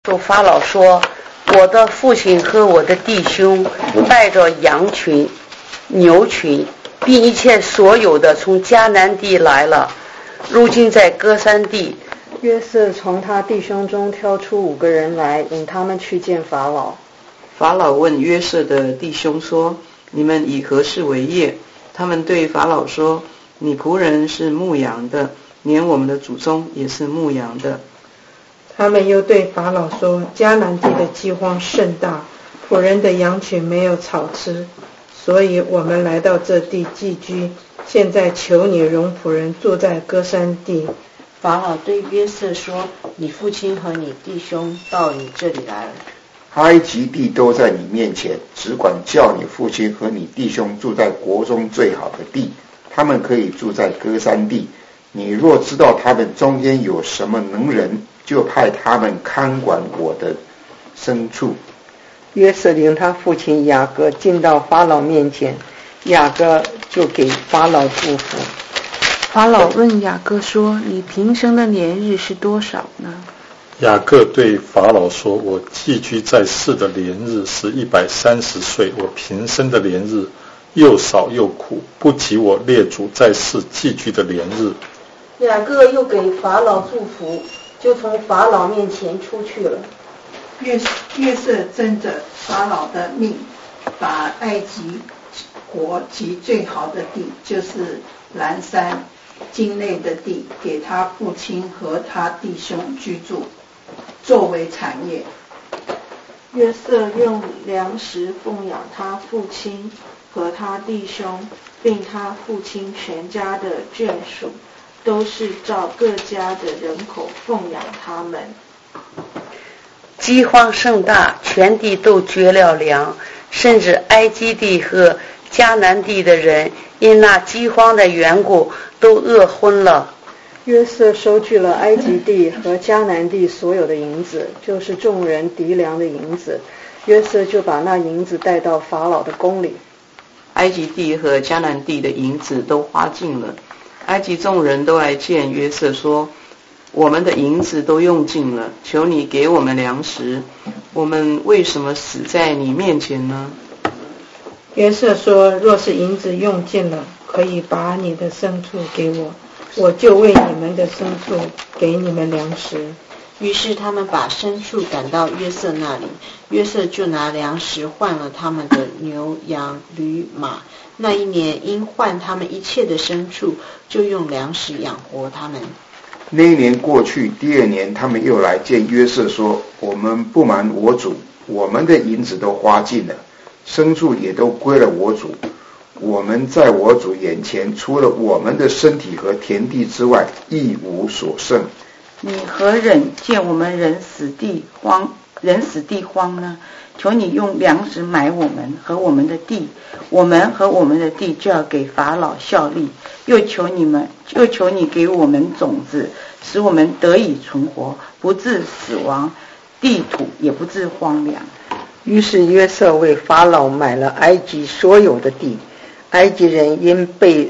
主法老说，我的父亲和我的弟兄带着羊群、牛群，并一切所有的从迦南地来了，如今在歌珊地。 约瑟从他弟兄中挑出5个人来，引他们去见法老。 法老问约瑟的弟兄说：你们以何事为业？他们对法老说：你仆人是牧羊的，连我们的祖宗也是牧羊的。 他们又对法老说：迦南地的饥荒甚大，仆人的羊群没有草吃，所以我们来到这地寄居。现在求你容仆人住在歌珊地。 法老对约瑟说：你父亲和你弟兄到你这里来了， 埃及地都在你面前，只管叫你父亲和你弟兄住在国中最好的地，他们可以住在歌珊地。你若知道他们中间有什么能人，就派他们看管我的牲畜。 约瑟领他父亲雅各进到法老面前，雅各就给法老祝福。 法老问雅各说：你平生的年日是多少呢？ 雅各对法老说：我寄居在世的年日是130岁，我平生的年日又少又苦，不及我列祖在世寄居的年日。 雅各又给法老祝福，就从法老面前出去了。 约瑟争着法老的命，把埃及国及最好的地，就是南山境内的地，给他父亲和他弟兄居住，作为产业。 约瑟用粮食奉养他父亲和他弟兄，并他父亲全家的眷属，都是照各家的人口奉养他们。 饥荒甚大，全地都绝了粮，甚至埃及地和迦南地的人因那饥荒的缘故都饿昏了。 约瑟收据了埃及地和迦南地所有的银子，就是众人籴粮的银子。约瑟就把那银子带到法老的宫里。 埃及地和迦南地的银子都花尽了，埃及众人都来见约瑟说：我们的银子都用尽了，求你给我们粮食，我们为什么死在你面前呢？ 约瑟说：若是银子用尽了，可以把你的牲畜给我，我就为你们的牲畜给你们粮食。 于是他们把牲畜赶到约瑟那里，约瑟就拿粮食换了他们的牛羊驴马。那一年因换他们一切的牲畜，就用粮食养活他们。 那一年过去，第2年他们又来见约瑟说：我们不瞒我主，我们的银子都花尽了，牲畜也都归了我主，我们在我主眼前除了我们的身体和田地之外，一无所剩。 你何忍见我们人死地荒呢？求你用粮食买我们和我们的地，我们和我们的地就要给法老效力。又求你给我们种子，使我们得以存活，不致死亡，地土也不致荒凉。 于是约瑟为法老买了埃及所有的地。埃及人因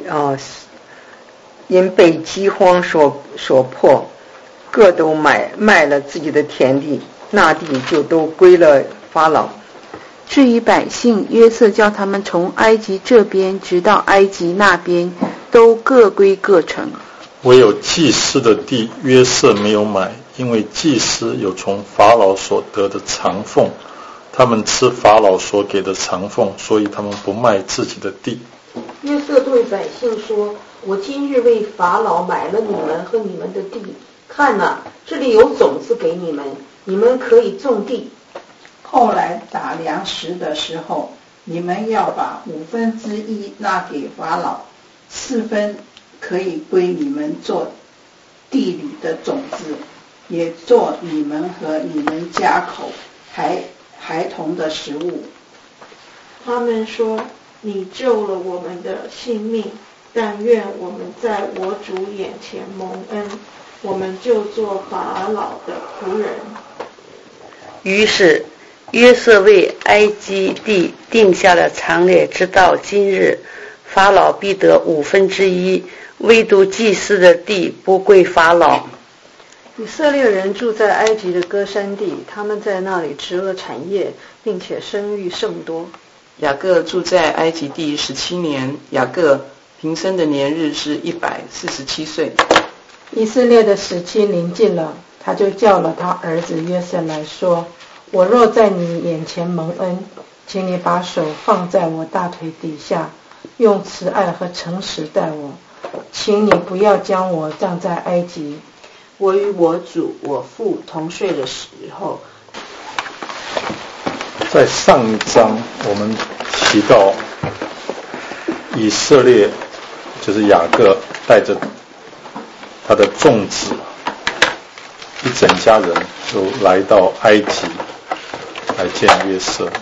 被饥荒所迫，各都卖了自己的田地，那地就都归了法老。 至于百姓，约瑟叫他们从埃及这边直到埃及那边，都各归各城。 唯有祭司的地约瑟没有买，因为祭司有从法老所得的长俸，他们吃法老所给的长俸，所以他们不卖自己的地。 约瑟对百姓说：我今日为法老买了你们和你们的地，看哪，这里有种子给你们，你们可以种地。 后来打粮食的时候，你们要把1/5纳给法老，4分可以归你们做地里的种子，也做你们和你们家口孩童的食物。 他们说：你救了我们的性命，但愿我们在我主眼前蒙恩，我们就做法老的仆人。 于是约瑟为埃及地定下了常例，直到今日，法老必得1/5，唯独祭司的地不归法老。 以色列人住在埃及的歌珊地，他们在那里植了产业，并且生育甚多。 雅各住在埃及地17年，雅各平生的年日是147岁。 以色列的时期临近了，他就叫了他儿子约瑟来说：我若在你眼前蒙恩，请你把手放在我大腿底下，用慈爱和诚实待我，请你不要将我葬在埃及。 我与我主我父同睡的时候。 在上一章我们提到以色列就是雅各带着他的众子一整家人就来到埃及来见约瑟。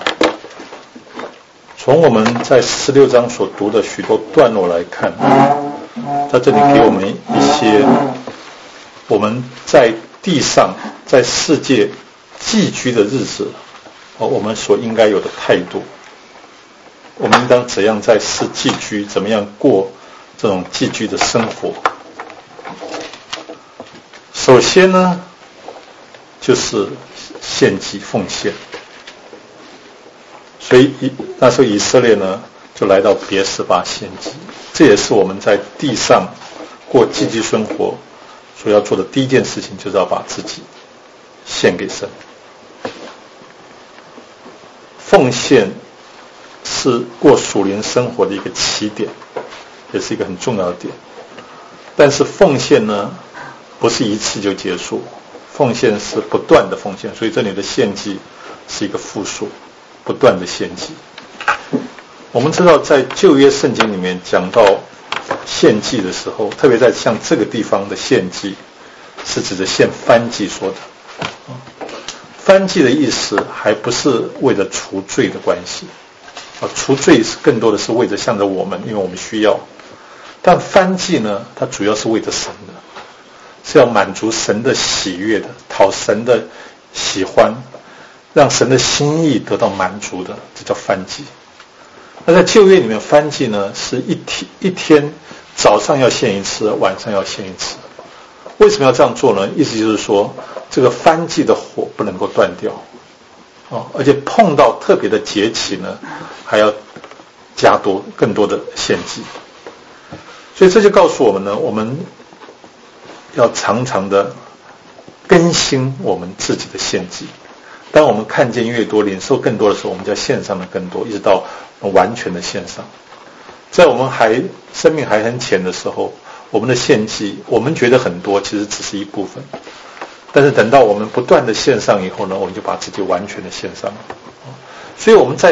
从我们在16章所读的许多段落来看，在这里给我们一些我们在地上在世界寄居的日子，我们所应该有的态度。我们应当怎样在世寄居，怎么样过这种寄居的生活。首先呢，就是献祭奉献。所以那时候以色列呢就来到别是巴献祭，这也是我们在地上过寄居生活所要做的第一件事情，就是要把自己献给神。奉献是过属灵生活的一个起点，也是一个很重要的点。但是奉献呢，不是一次就结束，奉献是不断的奉献，所以这里的献祭是一个复数，不断的献祭。我们知道在旧约圣经里面讲到献祭的时候，特别在像这个地方的献祭是指着献燔祭说的。燔祭的意思还不是为了除罪的关系，除罪是更多的是为着向着我们，因为我们需要。但燔祭呢，它主要是为着神的，是要满足神的喜悦的，讨神的喜欢，让神的心意得到满足的，这叫燔祭。那在旧约里面，燔祭呢是一天早上要献一次，晚上要献一次。为什么要这样做呢？意思就是说，这个燔祭的火不能够断掉，而且碰到特别的节期呢，还要加多更多的献祭。所以这就告诉我们呢，我们要常常的更新我们自己的献祭。当我们看见越多，领受更多的时候，我们就要献上的更多，一直到完全的献上。在我们生命还很浅的时候，我们的献祭我们觉得很多，其实只是一部分。但是等到我们不断的献上以后呢，我们就把自己完全的献上。所以我们在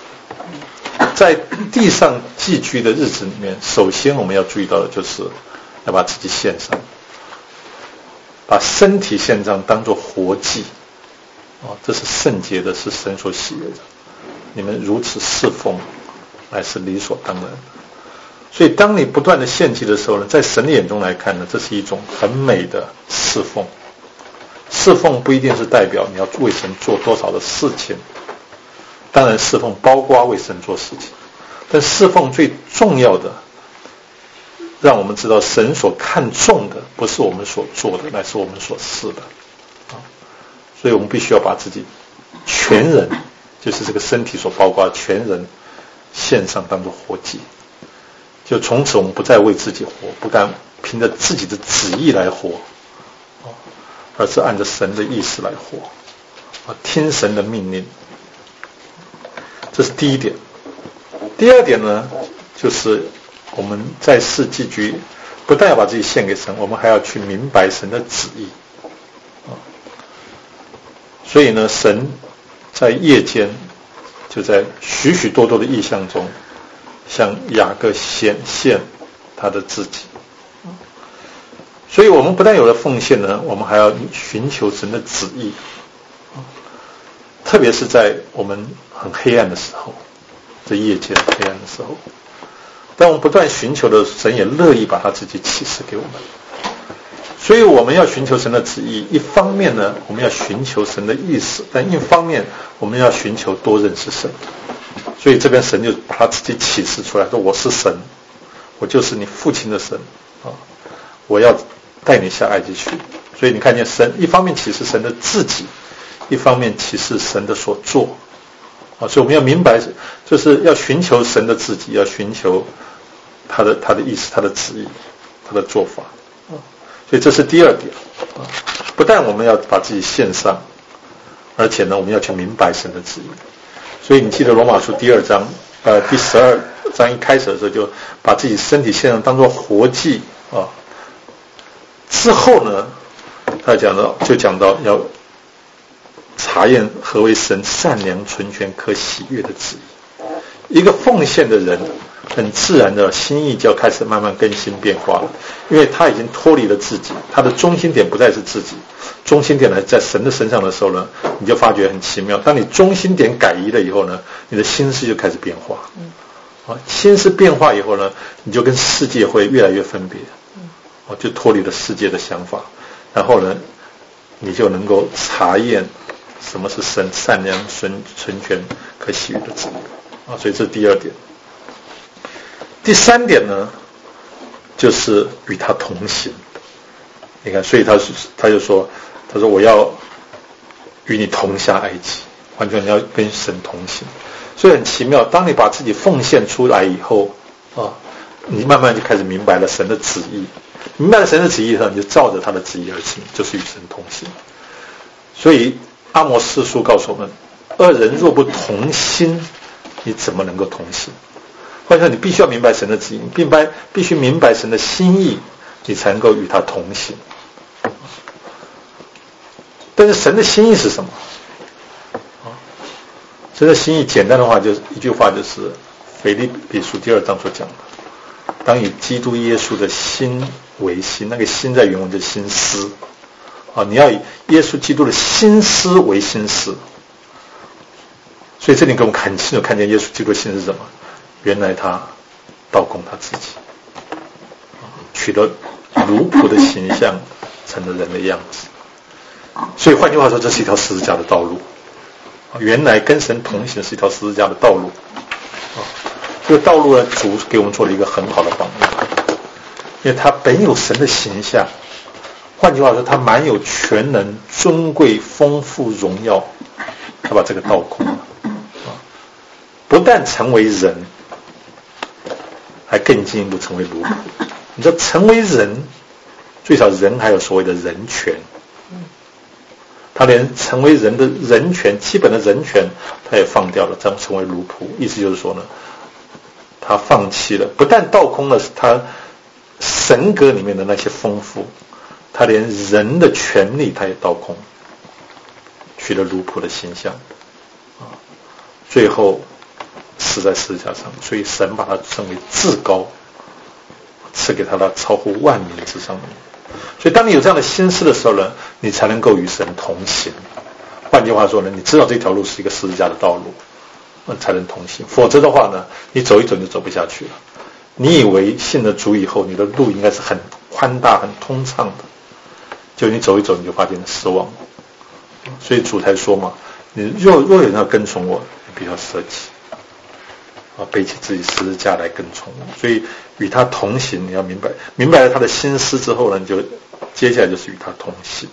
地上寄居的日子里面，首先我们要注意到的就是要把自己献上，把身体献上当作活祭。这是圣洁的，是神所喜悦的。你们如此侍奉，乃是理所当然的。所以当你不断的献祭的时候呢，在神的眼中来看呢，这是一种很美的侍奉。侍奉不一定是代表你要为神做多少的事情，当然侍奉包括为神做事情，但侍奉最重要的，让我们知道神所看重的不是我们所做的，乃是我们所事的。所以我们必须要把自己全人，就是这个身体所包括的全人献上当作活祭。就从此我们不再为自己活，不但凭着自己的旨意来活，而是按着神的意思来活，听神的命令。这是第一点。第二点呢，就是我们在世寄居，不但要把自己献给神，我们还要去明白神的旨意。所以呢，神在夜间就在许许多多的异象中向雅各显现他的自己。所以我们不但有了奉献呢，我们还要寻求神的旨意，特别是在我们很黑暗的时候，在夜间黑暗的时候，当我们不断寻求的，神也乐意把他自己启示给我们。所以我们要寻求神的旨意，一方面呢，我们要寻求神的意思，但一方面我们要寻求多认识神。所以这边神就把他自己启示出来，说我是神，我就是你父亲的神，我要带你下埃及去， 所以你看见神一方面启示神的自己，一方面启示神的所做啊，所以我们要明白，就是要寻求神的自己，要寻求他的意思、他的旨意、他的做法啊。所以这是第二点啊，不但我们要把自己献上，而且呢，我们要去明白神的旨意。所以你记得罗马书第2章第12章一开始的时候，就把自己身体献上当作活祭啊。之后呢，他讲到要查验何为神善良、纯全、可喜悦的旨意。一个奉献的人，很自然的心意就要开始慢慢更新变化了，因为他已经脱离了自己，他的中心点不再是自己，中心点呢在神的身上的时候呢，你就发觉很奇妙。当你中心点改移了以后呢，你的心思就开始变化。心思变化以后呢，你就跟世界会越来越分别，就脱离了世界的想法，然后呢，你就能够查验什么是神善良、纯全、可喜悦的旨意啊。所以这是第二点。第三点呢，就是与他同行。你看，所以他就说，他说我要与你同下埃及，完全你要跟神同行。所以很奇妙，当你把自己奉献出来以后啊，你慢慢就开始明白了神的旨意。明白了神的旨意以后，你就照着他的旨意而行，就是与神同行。所以阿摩司书告诉我们，二人若不同心，你怎么能够同行？或者说，你必须要明白神的旨意，必须明白神的心意，你才能够与他同行。但是神的心意是什么？神的心意简单的话，就是一句话，就是腓立比书第2章所讲的：当以基督耶稣的心为心，那个心在原文就是心思啊，你要以耶稣基督的心思为心思。所以这里给我们很清楚看见耶稣基督的心是什么？原来他倒空他自己，取了奴仆的形象，成了人的样子。所以换句话说，这是一条十字架的道路。原来跟神同行是一条十字架的道路。这个道路呢，主给我们做了一个很好的榜样，因为他本有神的形象，换句话说，他满有全能、尊贵、丰富、荣耀，他把这个倒空了。不但成为人，还更进一步成为奴仆。你知道，成为人，最少人还有所谓的人权。他连成为人的人权，基本的人权，他也放掉了，这样成为奴仆。意思就是说呢，他放弃了，不但倒空了他神格里面的那些丰富，他连人的权利他也倒空，取了奴仆的形象最后死在十字架上。所以神把他称为至高，赐给他的超乎万民之上的名。所以当你有这样的心思的时候呢，你才能够与神同行。换句话说呢，你知道这条路是一个十字架的道路，才能同行。否则的话呢，你走一走就走不下去了。你以为信了主以后，你的路应该是很宽大、很通畅的，就你走一走，你就发现失望。所以主才说嘛，你若有人要跟从我，你必须要舍己，背起自己十字架来跟从我。所以与他同行，你要明白了他的心思之后呢，你就接下来就是与他同行。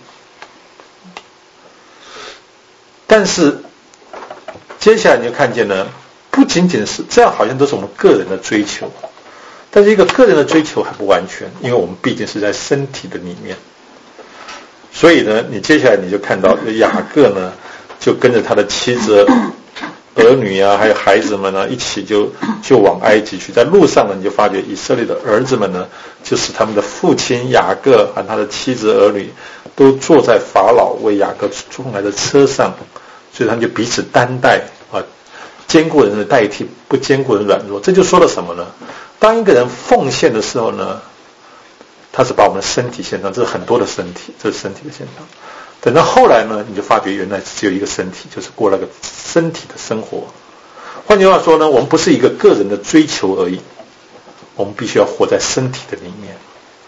但是接下来你就看见呢，不仅仅是这样，好像都是我们个人的追求，但是一个个人的追求还不完全，因为我们毕竟是在身体的里面。所以呢，你接下来你就看到雅各呢，就跟着他的妻子、儿女啊，还有孩子们呢，一起就往埃及去。在路上呢，你就发觉以色列的儿子们呢，就是他们的父亲雅各和他的妻子儿女，都坐在法老为雅各送来的车上，所以他们就彼此担待啊，坚固人的代替不坚固人软弱。这就说了什么呢？当一个人奉献的时候呢，他是把我们的身体献上，这是很多的身体，这是身体的献上。等到后来呢，你就发觉原来只有一个身体，就是过那个身体的生活。换句话说呢，我们不是一个个人的追求而已，我们必须要活在身体的里面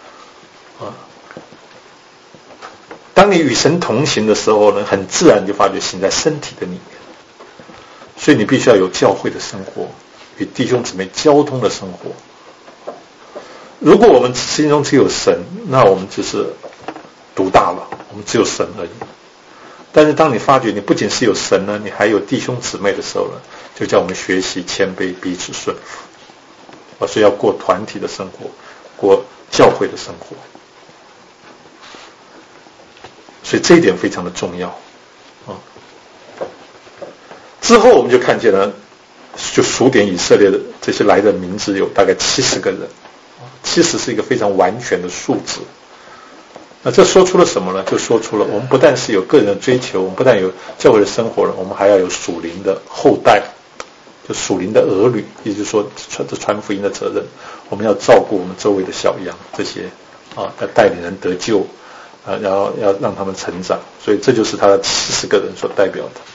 当你与神同行的时候呢，很自然就发觉行在身体的里面。所以你必须要有教会的生活，与弟兄姊妹交通的生活。如果我们心中只有神，那我们就是独大了，我们只有神而已。但是当你发觉你不仅是有神呢，你还有弟兄姊妹的时候呢，就叫我们学习谦卑，彼此顺服，所以要过团体的生活，过教会的生活。所以这一点非常的重要之后我们就看见了，就数点以色列的这些来的名字有大概70个人，70是一个非常完全的数字。那这说出了什么呢？就说出了我们不但是有个人的追求，我们不但有教会的生活了，我们还要有属灵的后代，就属灵的儿女，也就是说传福音的责任。我们要照顾我们周围的小羊，这些要带领人得救然后要让他们成长。所以这就是他的70个人所代表的。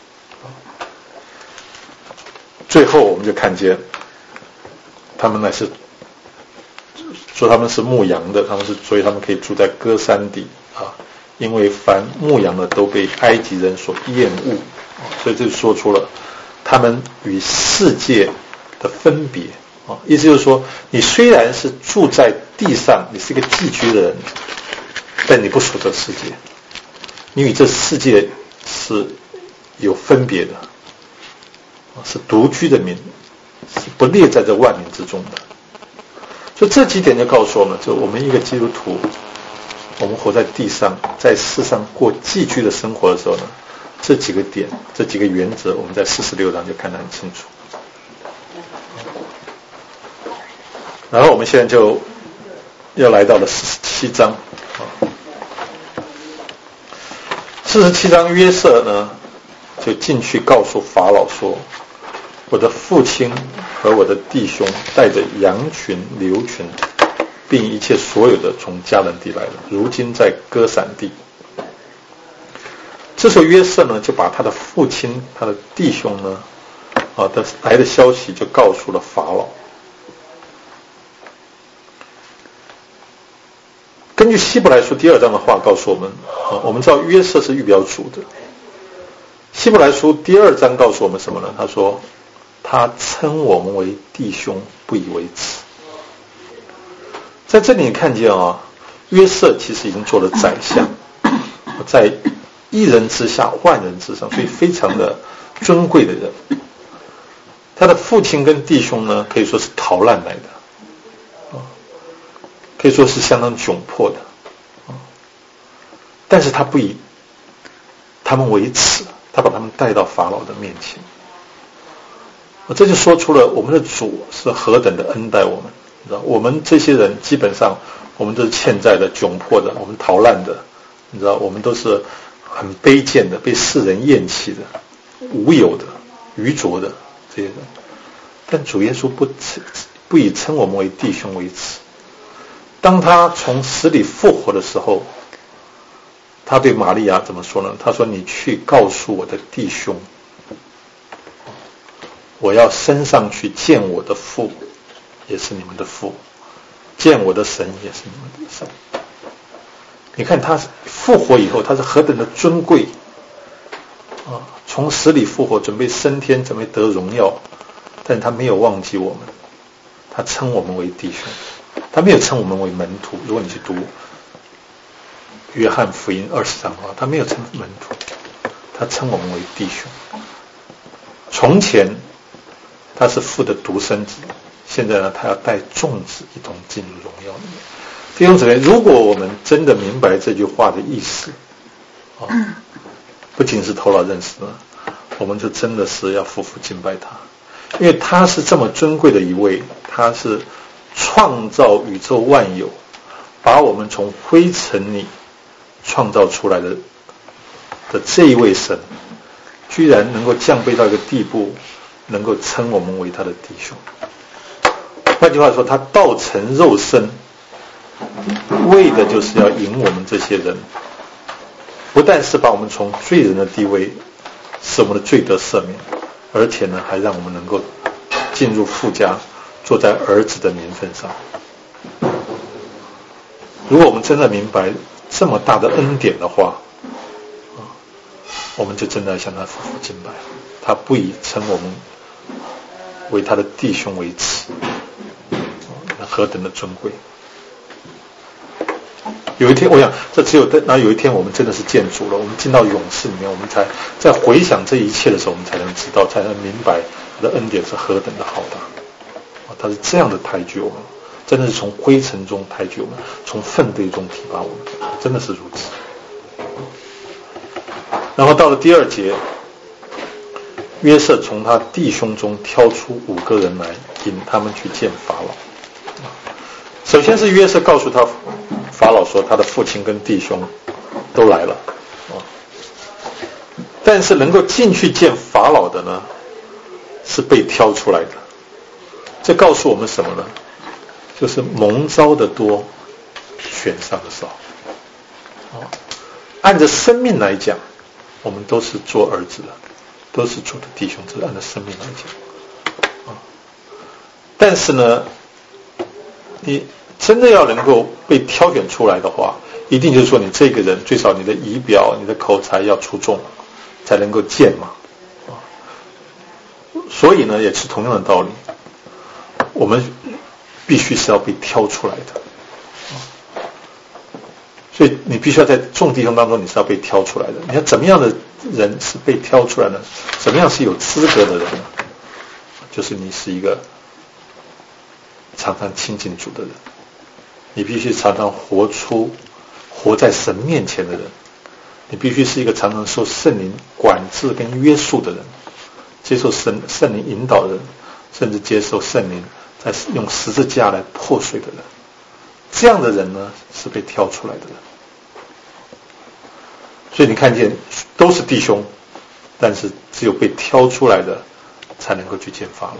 最后我们就看见他们乃是说他们是牧羊的，所以他们可以住在歌珊地因为凡牧羊的都被埃及人所厌恶所以这就说出了他们与世界的分别意思就是说，你虽然是住在地上，你是一个寄居的人，但你不属这世界，你与这世界是有分别的，是独居的民，是不列在这万民之中的。所以这几点就告诉我们，就我们一个基督徒，我们活在地上，在世上过寄居的生活的时候呢，这几个点，这几个原则，我们在46章就看得很清楚。然后我们现在就要来到了47章47章约瑟呢就进去告诉法老说，我的父亲和我的弟兄带着羊群牛群并一切所有的从迦南地来了，如今在歌闪地。这时候约瑟呢就把他的父亲他的弟兄呢来的消息就告诉了法老。根据希伯来书第2章的话告诉我们我们知道约瑟是预表主的。希伯来书第2章告诉我们什么呢？他说他称我们为弟兄，不以为耻。在这里你看见约瑟其实已经做了宰相，在一人之下万人之上，所以非常的尊贵的人。他的父亲跟弟兄呢可以说是逃难来的可以说是相当窘迫的但是他不以他们为耻，他把他们带到法老的面前这就说出了我们的主是何等的恩待我们。我们这些人基本上我们都是欠债的、窘迫的，我们逃难的，你知道我们都是很卑贱的，被世人厌弃的，无有的，愚拙的这些人。但主耶稣不以称我们为弟兄为耻。当他从死里复活的时候，他对玛利亚怎么说呢？他说，你去告诉我的弟兄，我要升上去见我的父，也是你们的父，见我的神，也是你们的神。你看他复活以后，他是何等的尊贵从死里复活，准备升天，准备得荣耀，但他没有忘记我们，他称我们为弟兄，他没有称我们为门徒。如果你去读约翰福音20章的话，他没有称门徒，他称我们为弟兄。从前他是父的独生子，现在呢，他要带众子一同进入荣耀里面。弟兄姊妹，如果我们真的明白这句话的意思不仅是头脑认识呢，我们就真的是要匍匐敬拜他，因为他是这么尊贵的一位，他是创造宇宙万有，把我们从灰尘里创造出来的这一位神，居然能够降卑到一个地步，能够称我们为他的弟兄。换句话说，他道成肉身，为的就是要引我们这些人，不但是把我们从罪人的地位使我们的罪得赦免，而且呢，还让我们能够进入父家，坐在儿子的名分上。如果我们真的明白这么大的恩典的话我们就真的要向他匍匐敬拜。他不以称我们为他的弟兄为耻，何等的尊贵。 有一天，我想这只有那有一天我们真的是见主了，我们进到永世里面，我们才在回想这一切的时候，我们才能知道，才能明白他的恩典是何等的浩大。他是这样的抬举我们，真的是从灰尘中抬举我们，从粪堆中提拔我们，真的是如此。然后到了第2节，约瑟从他弟兄中挑出5个人来，引他们去见法老。首先是约瑟告诉他法老说，他的父亲跟弟兄都来了，但是能够进去见法老的呢，是被挑出来的。这告诉我们什么呢？就是蒙召的多，选上的少。按着生命来讲，我们都是做儿子的，都是主的弟兄，这是按照生命来讲。但是呢，你真的要能够被挑选出来的话，一定就是说你这个人最少你的仪表、你的口才要出众，才能够见嘛。所以呢，也是同样的道理，我们必须是要被挑出来的。所以你必须要在众弟兄当中，你是要被挑出来的。你看怎么样的人是被挑出来的？怎么样是有资格的人呢？就是你是一个常常亲近主的人，你必须常常活在神面前的人，你必须是一个常常受圣灵管制跟约束的人，接受圣灵引导的人，甚至接受圣灵在用十字架来破碎的人。这样的人呢，是被挑出来的人。所以你看见都是弟兄，但是只有被挑出来的才能够去见法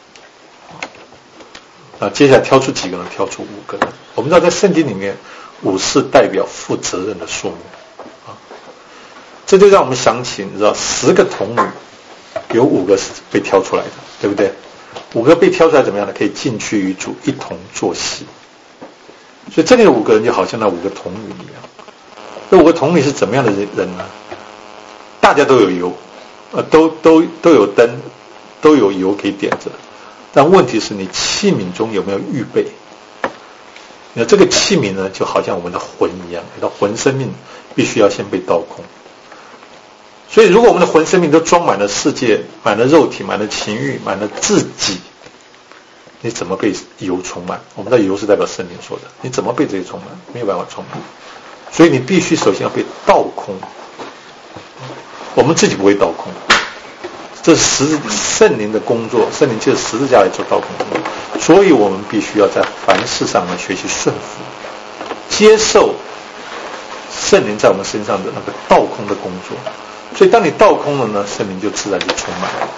老。接下来挑出几个呢？挑出5个人。我们知道在圣经里面，5是代表负责任的数目这就让我们想起，你知道10个童女有5个是被挑出来的，对不对？5个被挑出来怎么样呢？可以进去与主一同坐席。所以这里的5个人就好像那5个童女一样。这5个童女是怎么样的人呢？大家都有油，都有灯，都有油可以点着。但问题是你器皿中有没有预备？那这个器皿呢，就好像我们的魂一样，你的魂生命必须要先被倒空。所以如果我们的魂生命都装满了世界，满了肉体，满了情欲，满了自己，你怎么被油充满？我们的油是代表圣灵说的，你怎么被这些充满？没有办法充满。所以你必须首先要被倒空。我们自己不会倒空，这是圣灵的工作，圣灵借着十字架来做倒空工作。所以我们必须要在凡事上呢学习顺服，接受圣灵在我们身上的那个倒空的工作。所以当你倒空了呢，圣灵就自然就充满了。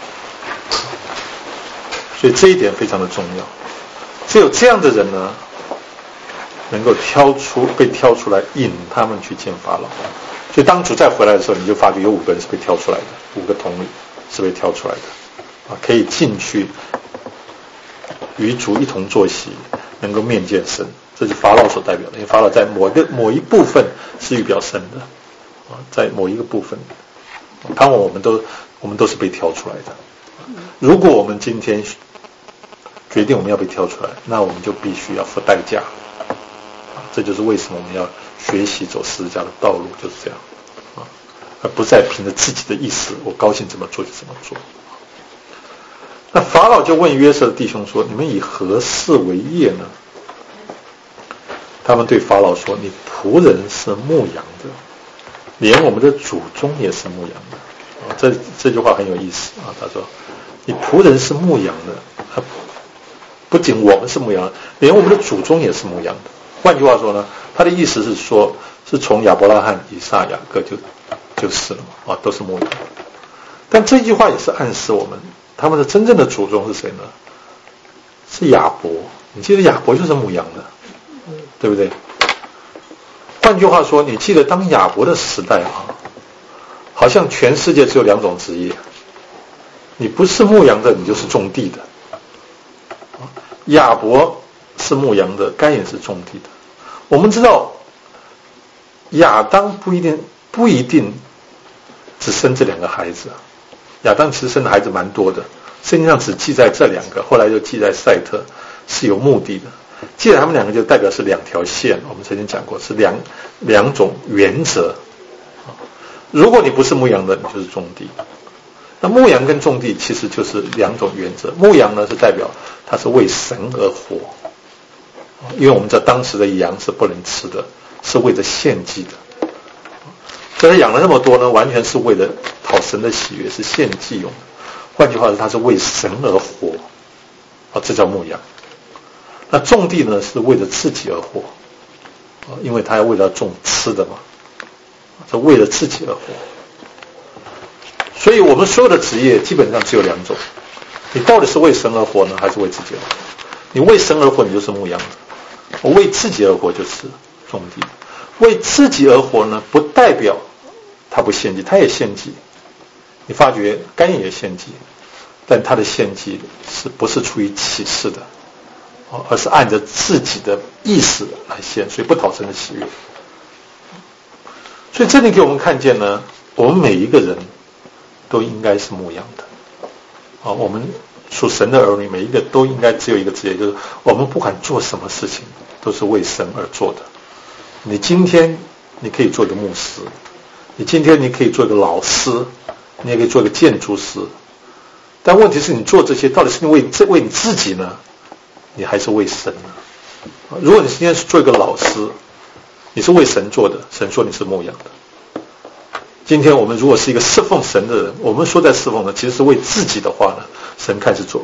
所以这一点非常的重要。只有这样的人呢，能够被挑出来，引他们去见法老。所以当主再回来的时候，你就发觉有5个人是被挑出来的，5个童女是被挑出来的，可以进去与主一同坐席，能够面见神。这是法老所代表的，因为法老在某一部分是预表神的，在某一个部分，盼望我们都是被挑出来的。如果我们今天决定我们要被挑出来，那我们就必须要付代价。这就是为什么我们要学习走十字架的道路，就是这样而不再凭着自己的意思，我高兴怎么做就怎么做。那法老就问约瑟的弟兄说：“你们以何事为业呢？”他们对法老说：“你仆人是牧羊的，连我们的祖宗也是牧羊的。”这句话很有意思啊。他说：“你仆人是牧羊的，不仅我们是牧羊的，连我们的祖宗也是牧羊的。”换句话说呢，他的意思是说，是从亚伯拉罕、以撒、雅各就是了嘛，都是牧羊。但这句话也是暗示我们，他们的真正的祖宗是谁呢？是亚伯。你记得亚伯就是牧羊的，对不对？换句话说，你记得当亚伯的时代好像全世界只有2种职业，你不是牧羊的，你就是种地的。亚伯是牧羊的，该隐是种地的。我们知道亚当不一定只生这2个孩子，亚当其实生的孩子蛮多的，圣经上只记载这2个，后来又记载赛特，是有目的的。 既然他们两个就代表是两条线，我们曾经讲过是两种原则。如果你不是牧羊的，你就是种地。那牧羊跟种地其实就是两种原则。牧羊呢是代表它是为神而活，因为我们知道当时的羊是不能吃的，是为了献祭的。所以养了那么多呢，完全是为了讨神的喜悦，是献祭用的。换句话说，它是为神而活，这叫牧羊。那种地呢，是为了自己而活，因为他要为了种吃的嘛，是为了自己而活。所以我们所有的职业基本上只有两种，你到底是为神而活呢，还是为自己而活？你为神而活，你就是牧羊的；我为自己而活，就是种地。为自己而活呢，不代表他不献祭，他也献祭。你发觉甘隐也献祭，但他的献祭不是出于启示的，而是按着自己的意识来献，所以不讨神的喜悦。所以这里给我们看见呢，我们每一个人都应该是牧羊的。我们属神的儿女，每一个都应该只有一个职业，就是我们不管做什么事情，都是为神而做的。你今天你可以做一个牧师，你今天你可以做一个老师，你也可以做一个建筑师，但问题是你做这些到底是你为你自己呢，你还是为神呢？如果你今天是做一个老师，你是为神做的，神说你是牧羊的。今天我们如果是一个侍奉神的人，我们说在侍奉呢，其实是为自己的话呢，神看是做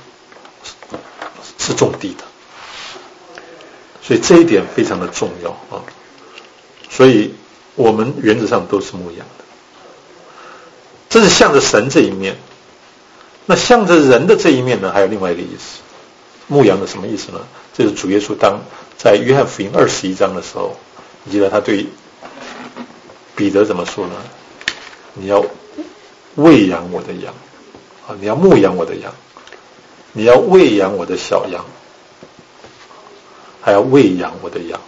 是种地的。所以这一点非常的重要啊！所以我们原则上都是牧羊的，这是向着神这一面。那向着人的这一面呢，还有另外一个意思。牧羊的什么意思呢？这是主耶稣在约翰福音21章的时候，你记得他对彼得怎么说呢？你要喂养我的羊啊，你要牧养我的羊，你要喂养我的小羊，还要喂养我的羊。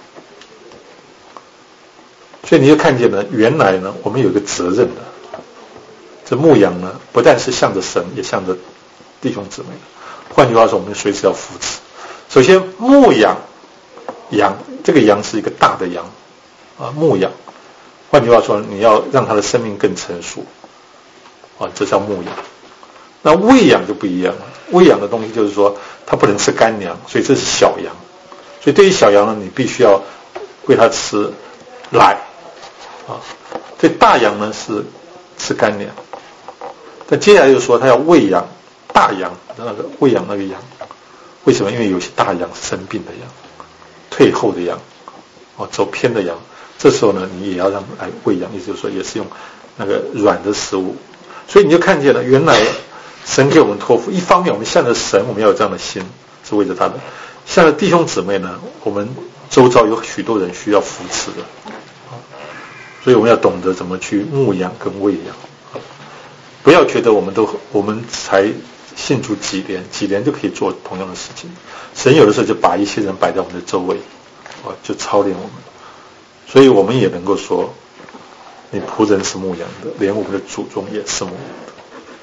所以你就看见呢，原来呢，我们有一个责任的。这牧羊呢，不但是向着神，也向着弟兄姊妹。换句话说，我们随时要扶持。首先，牧养羊，这个羊是一个大的羊啊，牧养。换句话说，你要让它的生命更成熟啊，这叫牧养。那喂养就不一样了，喂养的东西就是说，它不能吃干粮，所以这是小羊。所以对于小羊呢，你必须要喂它吃奶啊。对大羊呢是吃干粮。但接下来就说他要喂养大羊，喂养那个羊。为什么？因为有些大羊是生病的羊，退后的羊，走偏的羊。这时候呢，你也要让来喂养，意思就是说也是用那个软的食物。所以你就看见了，原来神给我们托付，一方面我们向着神，我们要有这样的心，是为着他的；向着弟兄姊妹呢，我们周遭有许多人需要扶持的，所以我们要懂得怎么去牧养跟喂养。不要觉得我们才信主几年就可以做同样的事情。神有的时候就把一些人摆在我们的周围，就操练我们。所以我们也能够说，你仆人是牧羊的，连我们的祖宗也是牧羊的。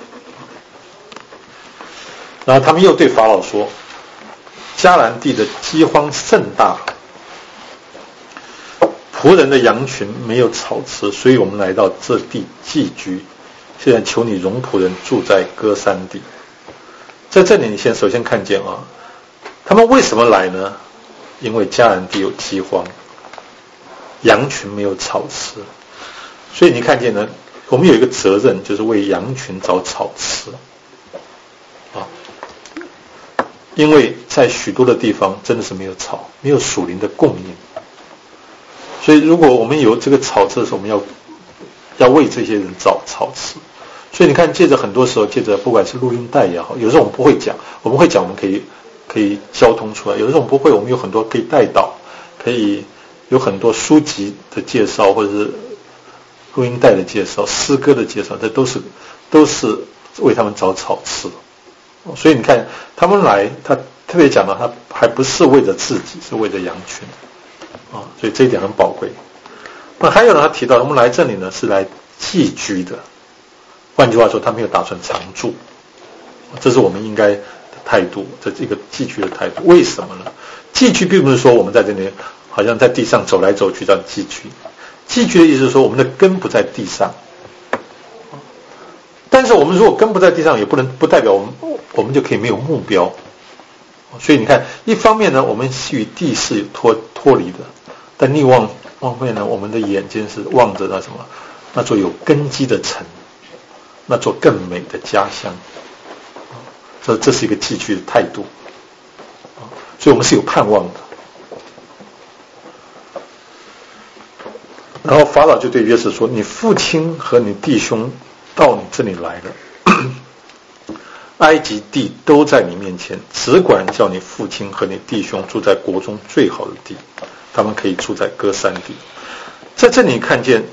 然后他们又对法老说，迦南地的饥荒甚大，仆人的羊群没有草吃，所以我们来到这地寄居。现在求你容仆人住在歌珊地。在这里你首先看见他们为什么来呢？因为迦南地有饥荒，羊群没有草吃。所以你看见呢，我们有一个责任，就是为羊群找草吃因为在许多的地方真的是没有草，没有属灵的供应。所以如果我们有这个草吃的时候，我们要为这些人找草吃。所以你看，很多时候借着不管是录音带也好，有时候我们不会讲，我们会讲，我们可以交通出来；有的时候我们不会，我们有很多可以带导，可以有很多书籍的介绍，或者是录音带的介绍、诗歌的介绍，这都是为他们找草吃。所以你看，他们来，他特别讲到，他还不是为了自己，是为了羊群所以这一点很宝贵。那还有呢，他提到我们来这里呢是来寄居的。换句话说，他没有打算常住， 这是我们应该的态度，这是一个寄居的态度。为什么呢？寄居并不是说我们在这里好像在地上走来走去这样寄居，寄居的意思是说我们的根不在地上。但是我们如果根不在地上，也不代表我们就可以没有目标。所以你看，一方面呢，我们是与地势脱离的，但另外方面呢，我们的眼睛是望着那什么，那座有根基的城，那座更美的家乡。这是一个寄居的态度，所以我们是有盼望的。然后法老就对约瑟说：“你父亲和你弟兄到你这里来了，埃及地都在你面前，只管叫你父亲和你弟兄住在国中最好的地，他们可以住在歌珊地。”在这里看见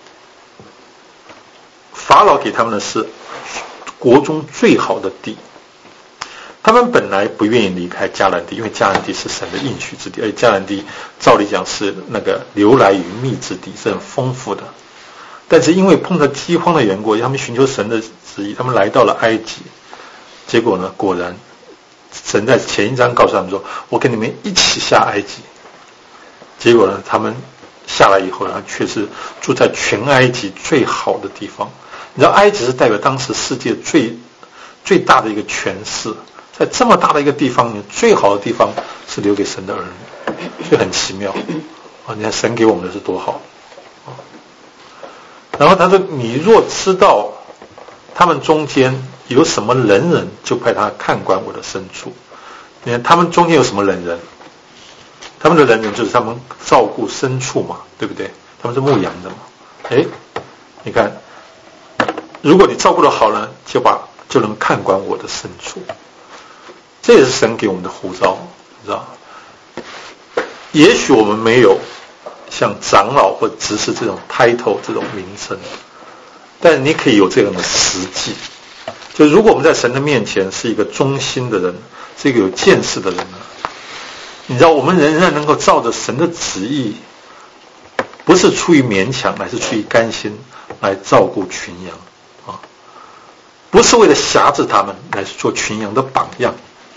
法老给他们的是国中最好的地。他们本来不愿意离开迦南地，因为迦南地是神的应许之地，而且迦南地照理讲是那个流来于蜜之地，是很丰富的。但是因为碰到饥荒的缘故，他们寻求神的旨意，他们来到了埃及。结果呢，果然神在前一章告诉他们说：“我跟你们一起下埃及。”结果呢，他们下来以后呢，却是住在全埃及最好的地方。你知道，埃及是代表当时世界最大的一个权势。在这么大的一个地方呢，最好的地方是留给神的儿女，所以很奇妙啊！你看神给我们的是多好啊！然后他说：“你若知道他们中间有什么仁人，就派他看管我的牲畜。”你看他们中间有什么仁人？他们的仁人就是他们照顾牲畜嘛，对不对？他们是牧羊的嘛。你看，如果你照顾得好呢，就能看管我的牲畜。这也是神给我们的呼召，你知道？也许我们没有像长老或执事这种 title 这种名称，但你可以有这样的实际。就如果我们在神的面前是一个忠心的人，是一个有见识的人呢，你知道我们仍然能够照着神的旨意，不是出于勉强，乃是出于甘心来照顾群羊啊，不是为了辖制他们，乃是做群羊的榜样。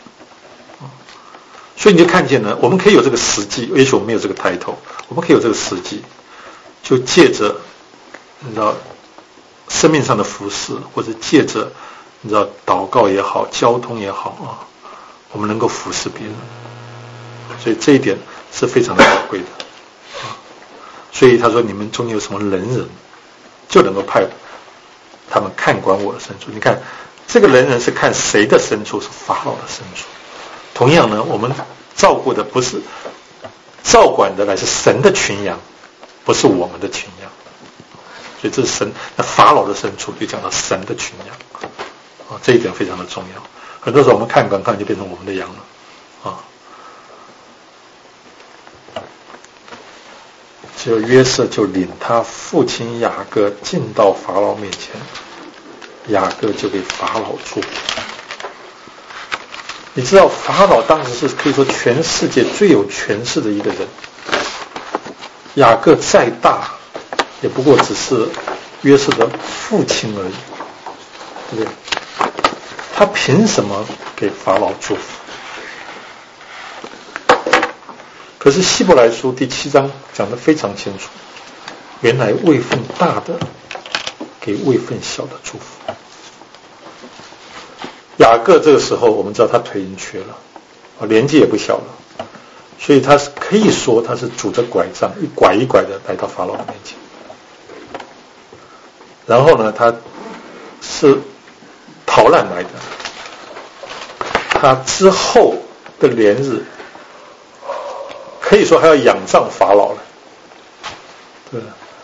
所以你就看见了，我们可以有这个实际，也许我们没有这个title，我们可以有这个实际，就借着你知道生命上的服侍，或者借着你知道祷告也好，交通也好啊，我们能够服侍别人，所以这一点是非常的宝贵的啊。所以他说：“你们中间有什么仁人，就能够派他们看管我的牲畜。”你看，这个仁人是看谁的牲畜？是法老的牲畜。同样呢，我们照顾的不是照管的，乃是神的群羊，不是我们的群羊。所以这是神，那法老的牲畜就讲到神的群羊啊，这一点非常的重要。很多时候我们看就变成我们的羊了啊。只有约瑟就领他父亲雅各进到法老面前，雅各就给法老祝福。你知道法老当时是可以说全世界最有权势的一个人，雅各再大也不过只是约瑟的父亲而已，对不对？他凭什么给法老祝福？可是希伯来书第7章讲得非常清楚，原来位分大的给位分小的祝福。雅各这个时候我们知道他腿已经瘸了，年纪也不小了，所以他可以说他是拄着拐杖一拐一拐的来到法老的面前。然后呢，他是逃难来的，他之后的连日可以说还要仰仗法老了，对。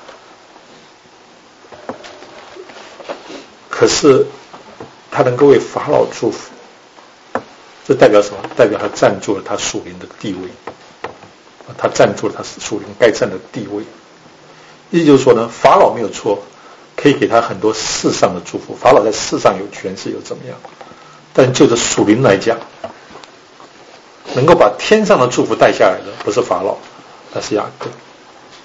可是他能够为法老祝福，这代表什么？代表他站住了他属灵的地位，他站住了他属灵该站的地位。意思就是说呢，法老没有错，可以给他很多世上的祝福，法老在世上有权势有怎么样，但就着属灵来讲，能够把天上的祝福带下来的不是法老，那是雅各。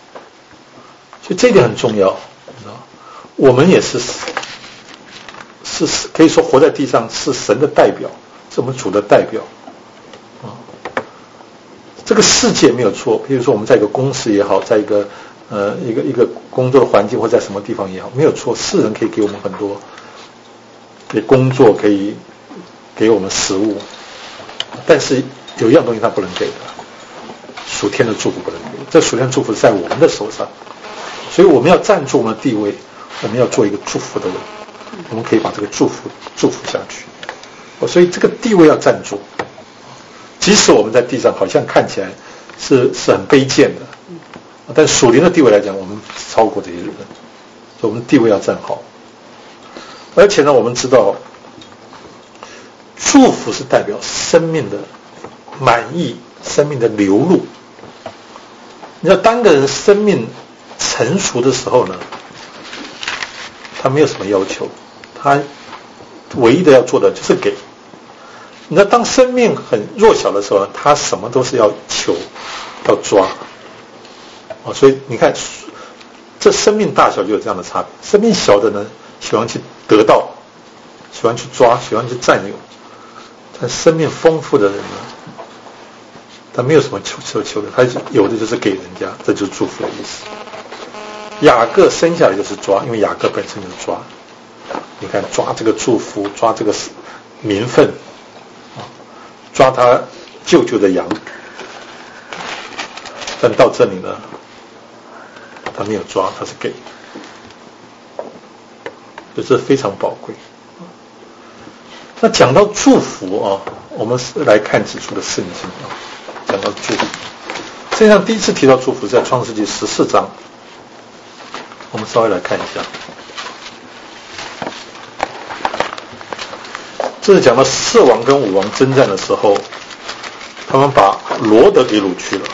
所以这一点很重要，你知道，我们也是是可以说活在地上是神的代表，是我们主的代表啊。这个世界没有错，比如说我们在一个公司也好，在一个一个工作的环境或在什么地方也好，没有错，世人可以给我们很多，给工作，可以给我们食物，但是有一样东西他不能给的，属天的祝福不能给。这属天的祝福在我们的手上，所以我们要站住我们的地位，我们要做一个祝福的人，我们可以把这个祝福下去。所以这个地位要站住，即使我们在地上好像看起来是很卑贱的，但属灵的地位来讲，我们超过这些人，所以我们的地位要站好。而且呢，我们知道，祝福是代表生命的满意，生命的流露。你知道，当个人生命成熟的时候呢，他没有什么要求，他唯一的要做的就是给。你知道，当生命很弱小的时候呢，他什么都是要求，要抓。所以你看，这生命大小就有这样的差别。生命小的呢，喜欢去得到，喜欢去抓，喜欢去占有；但生命丰富的人呢，他没有什么求的，他有的就是给人家，这就是祝福的意思。雅各生下来就是抓，因为雅各本身就是抓。你看，抓这个祝福，抓这个名分，抓他舅舅的羊。但到这里呢，他没有抓，他是给，所以这非常宝贵。那讲到祝福啊，我们来看几处的圣经啊，讲到祝福，圣经上第一次提到祝福在创世纪14章，我们稍微来看一下。这是讲到4王跟5王征战的时候，他们把罗德给掳去了。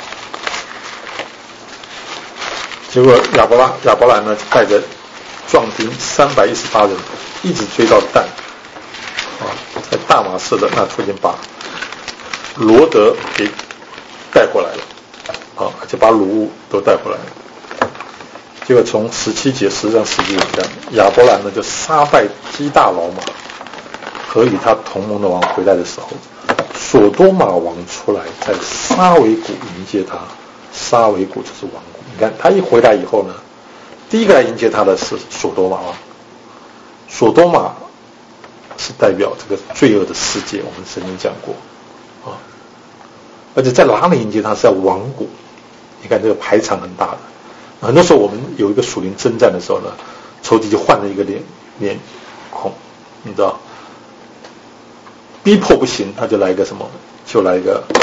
结果亚伯兰呢带着壮丁318人一直追到但，在大马士的那附近把罗德给带过来了，而且把掳物都带回来了。结果从17节10章10节讲，亚伯兰呢就杀败基大老马和与他同盟的王回来的时候，所多玛王出来在沙维谷迎接他，沙维谷就是王谷。你看他一回来以后呢，第一个来迎接他的是所多玛王。所多玛是代表这个罪恶的世界，我们曾经讲过啊。而且在哪里迎接他是在王谷，你看这个排场很大的。很多时候我们有一个属灵征战的时候呢，仇敌就换了一个脸孔，你知道，逼迫不行，他就来一个什么，就来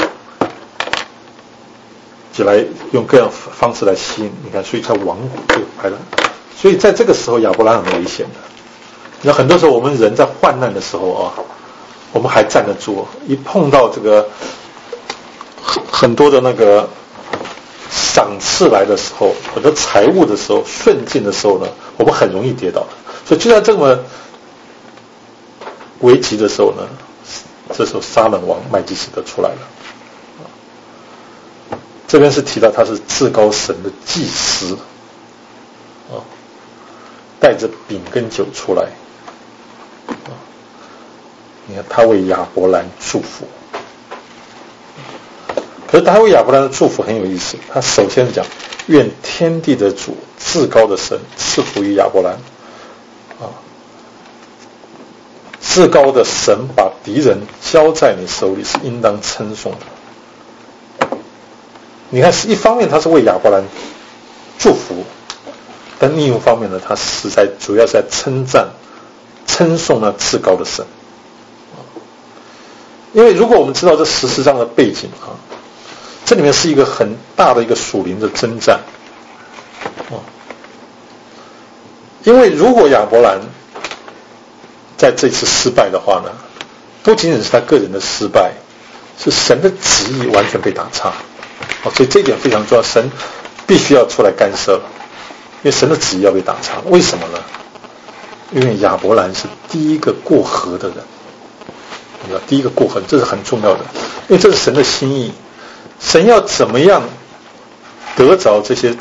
用各样方式来吸引。你看，所以在王谷就排了。所以在这个时候，亚伯兰很危险的。那很多时候我们人在患难的时候啊，我们还站得住，一碰到这个很多的那个赏赐来的时候，很多财物的时候，顺境的时候呢，我们很容易跌倒。所以就在这么危急的时候呢，这时候撒冷王麦基洗德出来了。这边是提到他是至高神的祭司，带着饼跟酒出来，你看他为亚伯兰祝福。可是他为亚伯兰的祝福很有意思，他首先讲愿天地的主至高的神赐福于亚伯兰，至高的神把敌人交在你手里是应当称颂的。你看，一方面他是为亚伯兰祝福，但另一方面呢，他主要是在称颂那至高的神。因为如果我们知道这14章的背景啊，这里面是一个很大的一个属灵的征战。因为如果亚伯兰在这次失败的话呢，不仅仅是他个人的失败，是神的旨意完全被打岔。所以这一点非常重要，神必须要出来干涉，因为神的旨意要被打岔。为什么呢？因为亚伯兰是第一个过河的人，你知道，第一个过河，这是很重要的，因为这是神的心意。神要怎么样得着这些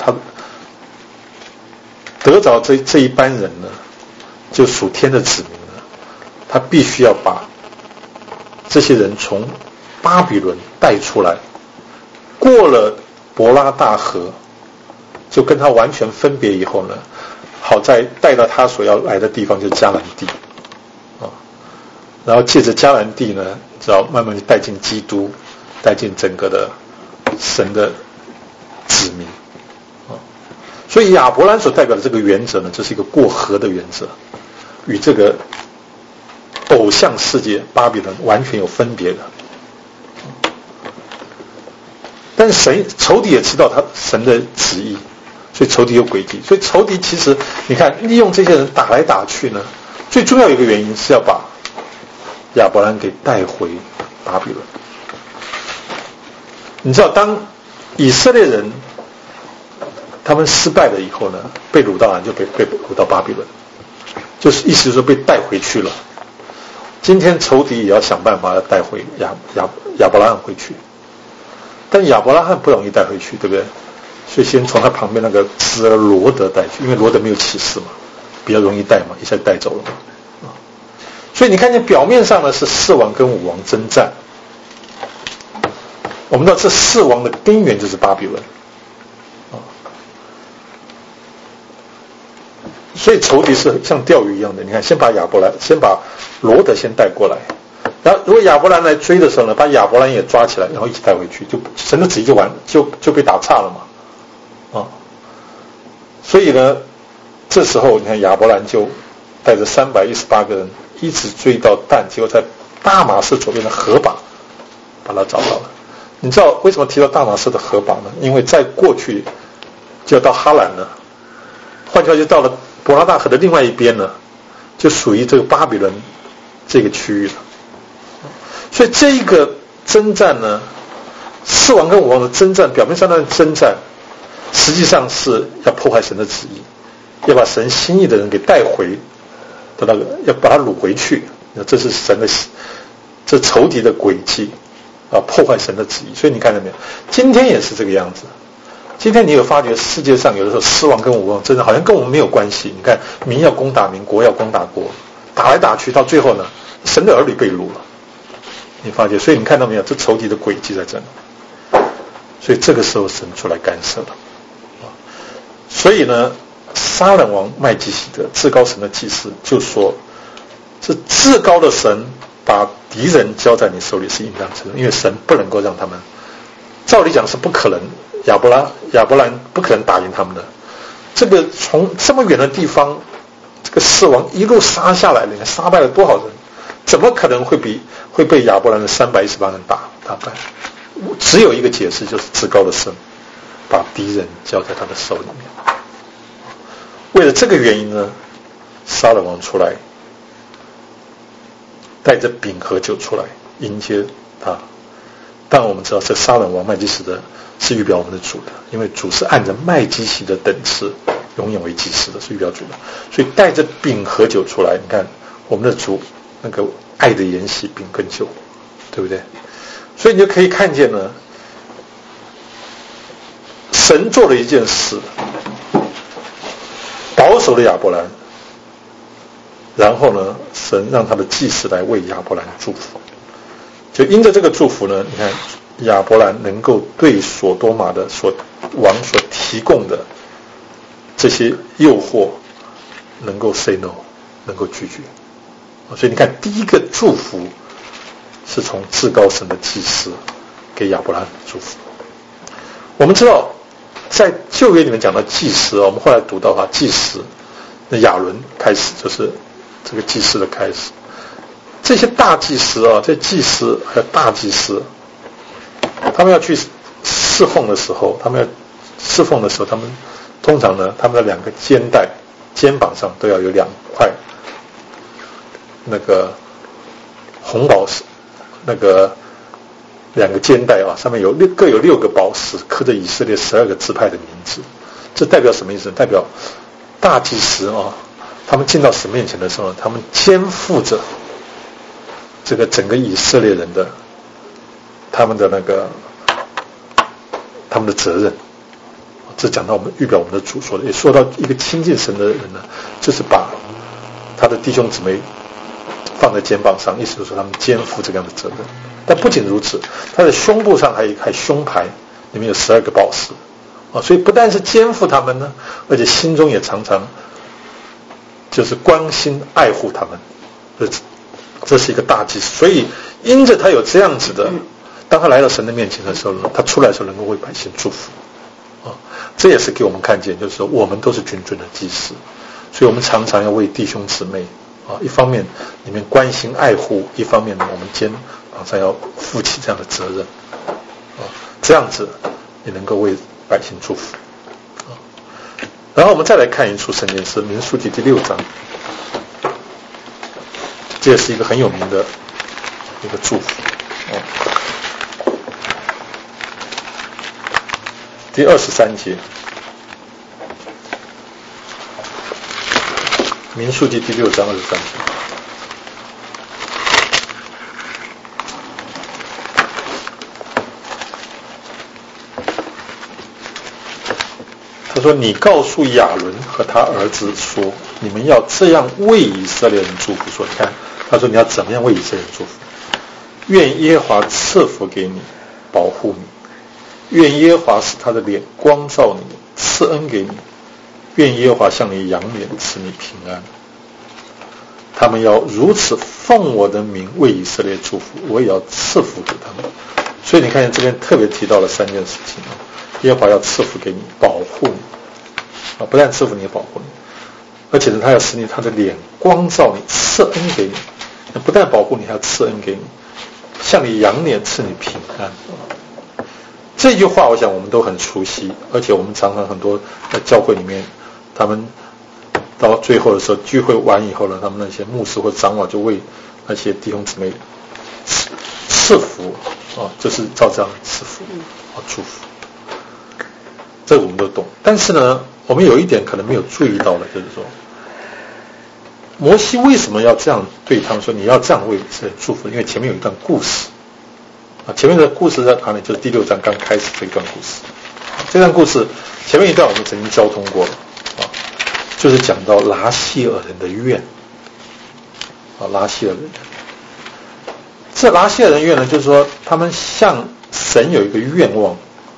得着这一班人呢？就属天的子民呢， 他必须要把这些人从巴比伦带出来，过了伯拉大河，就跟他完全分别以后呢，好再带到他所要来的地方，就是迦南地啊。然后借着迦南地呢，只要慢慢带进基督，带进整个的神的子民啊。所以亚伯兰所代表的这个原则呢，这是一个过河的原则，与这个偶像世界巴比伦完全有分别的。但是仇敌也知道神的旨意，所以仇敌有诡计。所以仇敌其实你看利用这些人打来打去呢，最重要一个原因是要把亚伯兰给带回巴比伦。你知道当以色列人他们失败了以后呢，被掳到哪就被掳到巴比伦，就是意思就是说被带回去了。今天仇敌也要想办法要带回亚伯拉罕回去，但亚伯拉罕不容易带回去，对不对？所以先从他旁边那个侄儿罗德带去，因为罗德没有启示嘛，比较容易带嘛，一下带走了嘛。所以你看见表面上呢是4王跟5王征战，我们知道这4王的根源就是巴比伦所以仇敌是像钓鱼一样的，你看先把罗德先带过来，然后如果亚伯兰来追的时候呢，把亚伯兰也抓起来，然后一起带回去，就神的旨意就被打岔了嘛所以呢这时候你看亚伯兰就带着318个人一直追到但，结果在大马士左边的河把把他找到了。你知道为什么提到大马士的河把呢？因为在过去就要到哈兰了，换句话就到了伯拉大河的另外一边呢，就属于这个巴比伦这个区域了。所以这一个征战呢，4王跟5王的征战，表面上的征战实际上是要破坏神的旨意，要把神心意的人给带回的那个，要把他掳回去。这是神的这仇敌的诡计破坏神的旨意。所以你看到没有，今天也是这个样子。今天你有发觉世界上有的时候4王跟5王真的好像跟我们没有关系。你看民要攻打民，国要攻打国，打来打去，到最后呢神的儿女被掳了，你发觉。所以你看到没有，这仇敌的诡计在这里。所以这个时候神出来干涉了所以呢撒冷王麦基洗德至高神的祭司就说，是至高的神把敌人交在你手里是应当承认，因为神不能够让他们，照理讲是不可能，亚伯兰不可能打赢他们的。这个从这么远的地方，这个4王一路杀下来，你看杀败了多少人，怎么可能会被亚伯兰的318人打败？只有一个解释，就是至高的神把敌人交在他的手里面。为了这个原因呢，撒冷王出来带着饼和酒出来迎接他。但我们知道这撒冷王麦基洗德是预表我们的主的，因为主是按着麦基洗德等次永远为祭司的，是预表主的。所以带着饼和酒出来，你看我们的主那个爱的筵席，饼跟酒，对不对？所以你就可以看见呢，神做了一件事，保守了亚伯兰，然后呢神让他的祭司来为亚伯兰祝福。就因着这个祝福呢，你看亚伯兰能够对所多玛的王所提供的这些诱惑能够 say no， 能够拒绝。所以你看第一个祝福是从至高神的祭司给亚伯兰祝福。我们知道在旧约里面讲到祭司，我们后来读到祭司那亚伦开始就是这个祭司的开始。这些大祭司这祭司还有大祭司，他们要去侍奉的时候，他们通常呢，他们的2个肩膀上都要有2块那个红宝石，那个2个肩带上面各有6个宝石，刻着以色列12个支派的名字。这代表什么意思？代表大祭司他们进到神面前的时候，他们肩负着这个整个以色列人的他们的责任。这讲到我们预表我们的主说的，也说到一个亲近神的人呢，就是把他的弟兄姊妹放在肩膀上，意思就是说他们肩负这样的责任。但不仅如此，他的胸部上还有一块胸牌，里面有12个宝石所以不但是肩负他们呢，而且心中也常常就是关心爱护他们。这是一个大祭司，所以因着他有这样子的，当他来到神的面前的时候呢，他出来的时候能够为百姓祝福这也是给我们看见，就是说我们都是君尊的祭司，所以我们常常要为弟兄姊妹一方面里面关心爱护，一方面呢我们肩膀上要负起这样的责任这样子也能够为百姓祝福然后我们再来看一处圣经是民数记第6章，这也是一个很有名的一个祝福第23节，民数记第6章23节。他说：“你告诉亚伦和他儿子说，你们要这样为以色列人祝福。说，你看，他说你要怎么样为以色列人祝福？愿耶和华赐福给你，保护你。愿耶和华使他的脸光照你，赐恩给你。愿耶和华向你扬脸，赐你平安。他们要如此奉我的名为以色列祝福，我也要赐福给他们。所以你看见这边特别提到了3件事情耶和华要赐福给你，保护你不但赐福你，也保护你，而且呢，他要使你他的脸光照你，赐恩给你。不但保护你，还要赐恩给你，向你扬脸，赐你平安。这句话我想我们都很熟悉，而且我们常常很多在教会里面，他们到最后的时候聚会完以后呢，他们那些牧师或长老就为那些弟兄姊妹赐福就是照这样的赐福祝福。这个我们都懂，但是呢，我们有一点可能没有注意到的，就是说，摩西为什么要这样对他们说？你要这样为以色列祝福？因为前面有一段故事前面的故事在哪里？就是第6章刚开始这一段故事。这段故事前面一段我们曾经交通过了就是讲到拉谢尔人的愿拉谢尔人。这拉谢尔人愿呢，就是说他们向神有一个愿望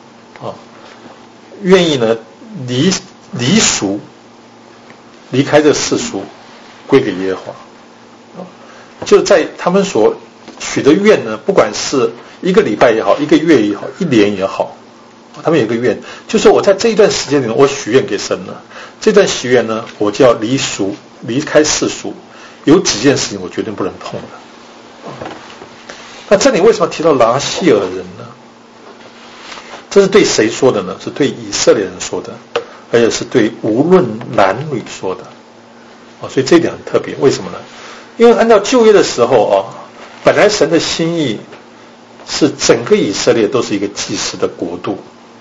愿意呢离俗，离开这世俗，归给耶和华就在他们所许的愿呢，不管是1个礼拜也好，1个月也好，1年也好，他们有一个愿，就是我在这一段时间里面，我许愿给神了。这段许愿呢，我就要离俗，离开世俗，有几件事情我绝对不能碰的。那这里为什么提到拉谢尔人呢？这是对谁说的呢？是对以色列人说的，而且是对无论男女说的所以这一点很特别。为什么呢？因为按照旧约的时候本来神的心意是整个以色列都是一个祭司的国度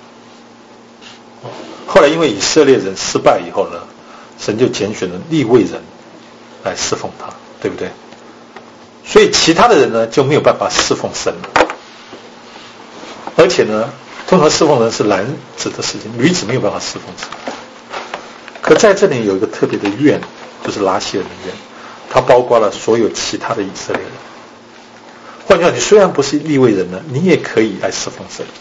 后来因为以色列人失败以后呢，神就拣选了利未人来侍奉他，对不对？所以其他的人呢就没有办法侍奉神了。而且呢，通常侍奉人是男子的事情，女子没有办法侍奉神。可在这里有一个特别的愿，就是拉谢尔的愿，它包括了所有其他的以色列人。换句话，你虽然不是利未人呢，你也可以来侍奉神。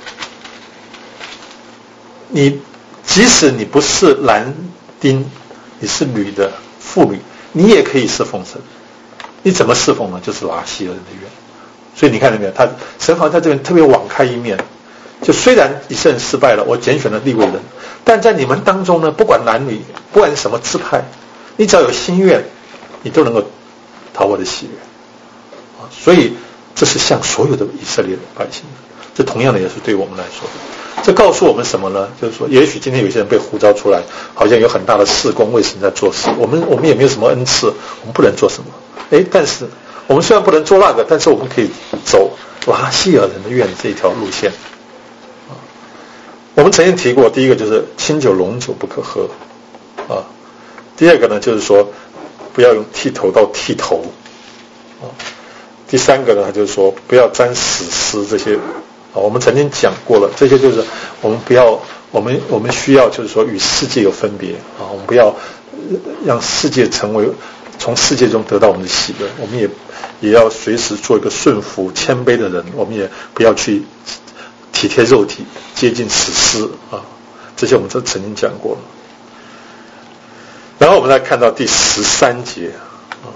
你即使你不是男丁，你是女的妇女，你也可以侍奉神。你怎么侍奉呢？就是拉谢尔人的愿。所以你看到没有，他神好像在这边特别网开一面，就虽然以色列人失败了，我拣选了利未人，但在你们当中呢，不管男女，不管什么支派，你只要有心愿，你都能够讨我的喜悦所以这是向所有的以色列的百姓的，这同样的也是对我们来说的。这告诉我们什么呢？就是说，也许今天有些人被呼召出来，好像有很大的事工为神在做事，我们也没有什么恩赐，我们不能做什么。但是我们虽然不能做那个，但是我们可以走拉谢尔人的愿这一条路线我们曾经提过，第一个就是清酒浓酒不可喝第二个呢，就是说不要用剃头刀剃头第三个呢，就是说不要沾死尸这些我们曾经讲过了，这些就是我们不要，我们需要就是说与世界有分别我们不要让世界成为从世界中得到我们的喜乐，我们也要随时做一个顺服谦卑的人，我们也不要去体贴肉体，接近死尸啊，这些我们都曾经讲过了。然后我们来看到第13节啊，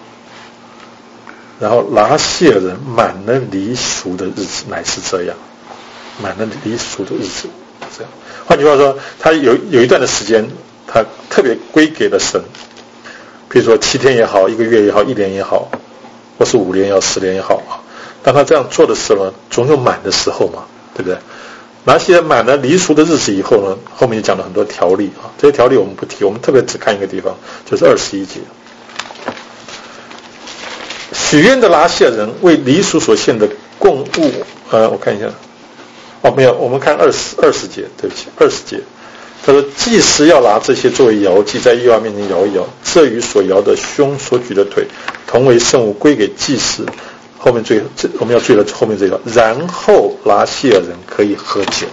然后拿细尔人满了离俗的日子乃是这样，满了离俗的日子这样。换句话说，他有一段的时间，他特别归给了神，比如说7天也好，1个月也好，1年也好，或是5年也好，10年也好啊。当他这样做的时候呢，总有满的时候嘛，对不对？拿细尔满了离俗的日子以后呢，后面也讲了很多条例啊，这些条例我们不提，我们特别只看一个地方，就是21节。许愿的拿细尔人为离俗所献的供物，我看一下，没有，我们看20节，对不起，20节。他说祭司要拿这些作为摇祭，在耶和华面前摇一摇，这与所摇的胸所举的腿同为圣物，归给祭司。后面我们要注意了后面这个，然后拿细尔人可以喝酒。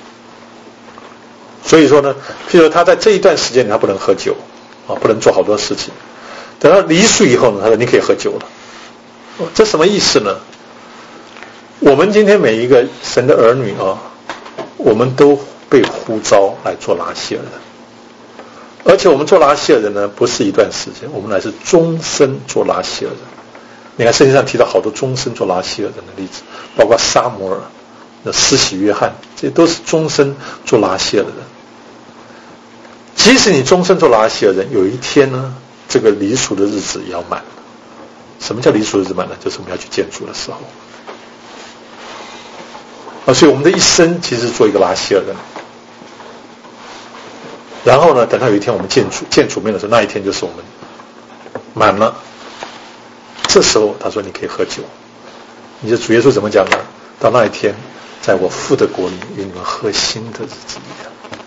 所以说呢，譬如他在这一段时间他不能喝酒啊，不能做好多事情。等到离俗以后呢，他说你可以喝酒了。这什么意思呢？我们今天每一个神的儿女啊，我们都被呼召来做拿细尔人，而且我们做拿细尔人呢，不是一段时间，我们乃是终身做拿细尔人。你看圣经上提到好多终身做拿细尔人的例子，包括撒母耳、施洗约翰，这些都是终身做拿细尔的人。即使你终身做拿细尔人，有一天呢，这个离俗的日子也要满了。什么叫离俗的日子满呢？就是我们要去见主的时候。所以我们的一生其实做一个拿细尔人。然后呢，等到有一天我们见主面的时候，那一天就是我们满了。这时候他说你可以喝酒。你的主耶稣怎么讲呢？到那一天，在我父的国里与你们喝新的日子一样。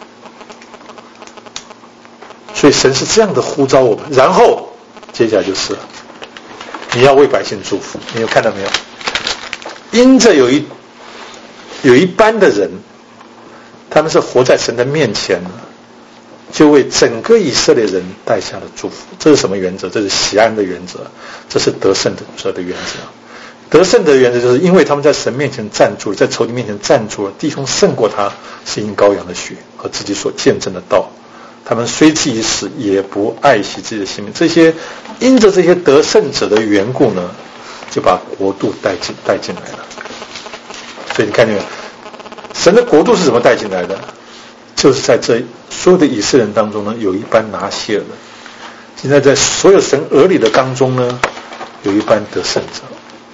所以神是这样的呼召我们。然后接下来就是你要为百姓祝福。你有看到没有？因着有一班的人，他们是活在神的面前，就为整个以色列人带下了祝福。这是什么原则？这是喜安的原则，这是得胜者的原则。得胜的原则就是因为他们在神面前站住了，在仇敌面前站住了，弟兄胜过他，是因羔羊的血和自己所见证的道。他们虽自己死，也不爱惜自己的性命。这些因着这些得胜者的缘故呢，就把国度带进来了。所以你看见没有？神的国度是怎么带进来的？就是在这所有的以色列人当中呢，有一班拿细尔人。现在在所有神儿女的当中呢，有一班得胜者，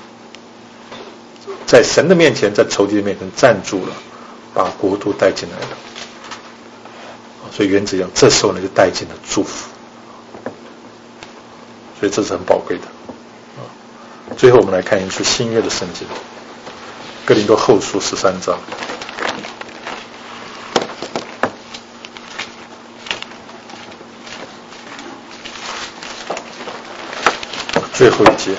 在神的面前，在仇敌的面前站住了，把国度带进来了。所以原则一样，这时候呢就带进了祝福。所以这是很宝贵的。最后我们来看一处新约的圣经，哥林多后书13章。最后一节，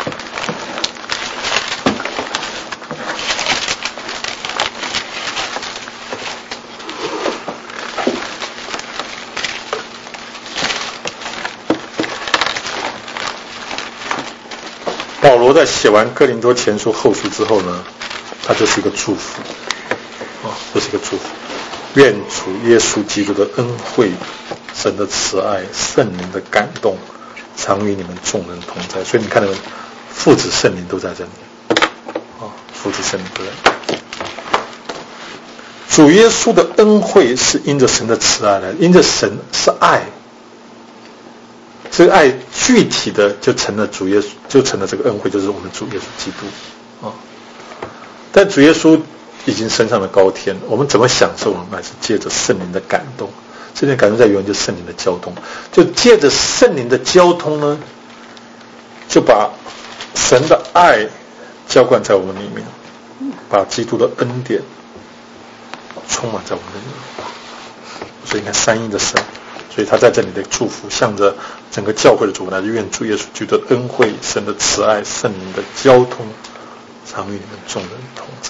保罗在写完哥林多前书后书之后呢，他就是一个祝福，这是一个祝福。愿主耶稣基督的恩惠、神的慈爱、圣灵的感动常与你们众人同在。所以你看到父子圣灵都在这里，父子圣灵都在这里。主耶稣的恩惠是因着神的慈爱来，因着神是爱，这个爱具体的就成了主耶稣，就成了这个恩惠，就是我们主耶稣基督但主耶稣已经升上了高天，我们怎么享受呢？乃是借着圣灵的感动。圣灵的感动在原文就是圣灵的交通，就借着圣灵的交通呢，就把神的爱浇灌在我们里面，把基督的恩典充满在我们的里面。所以你看三一的神，所以他在这里的祝福，向着整个教会的祝福，乃是愿主耶稣基督的恩惠、神的慈爱、圣灵的交通，常与你们众人同在。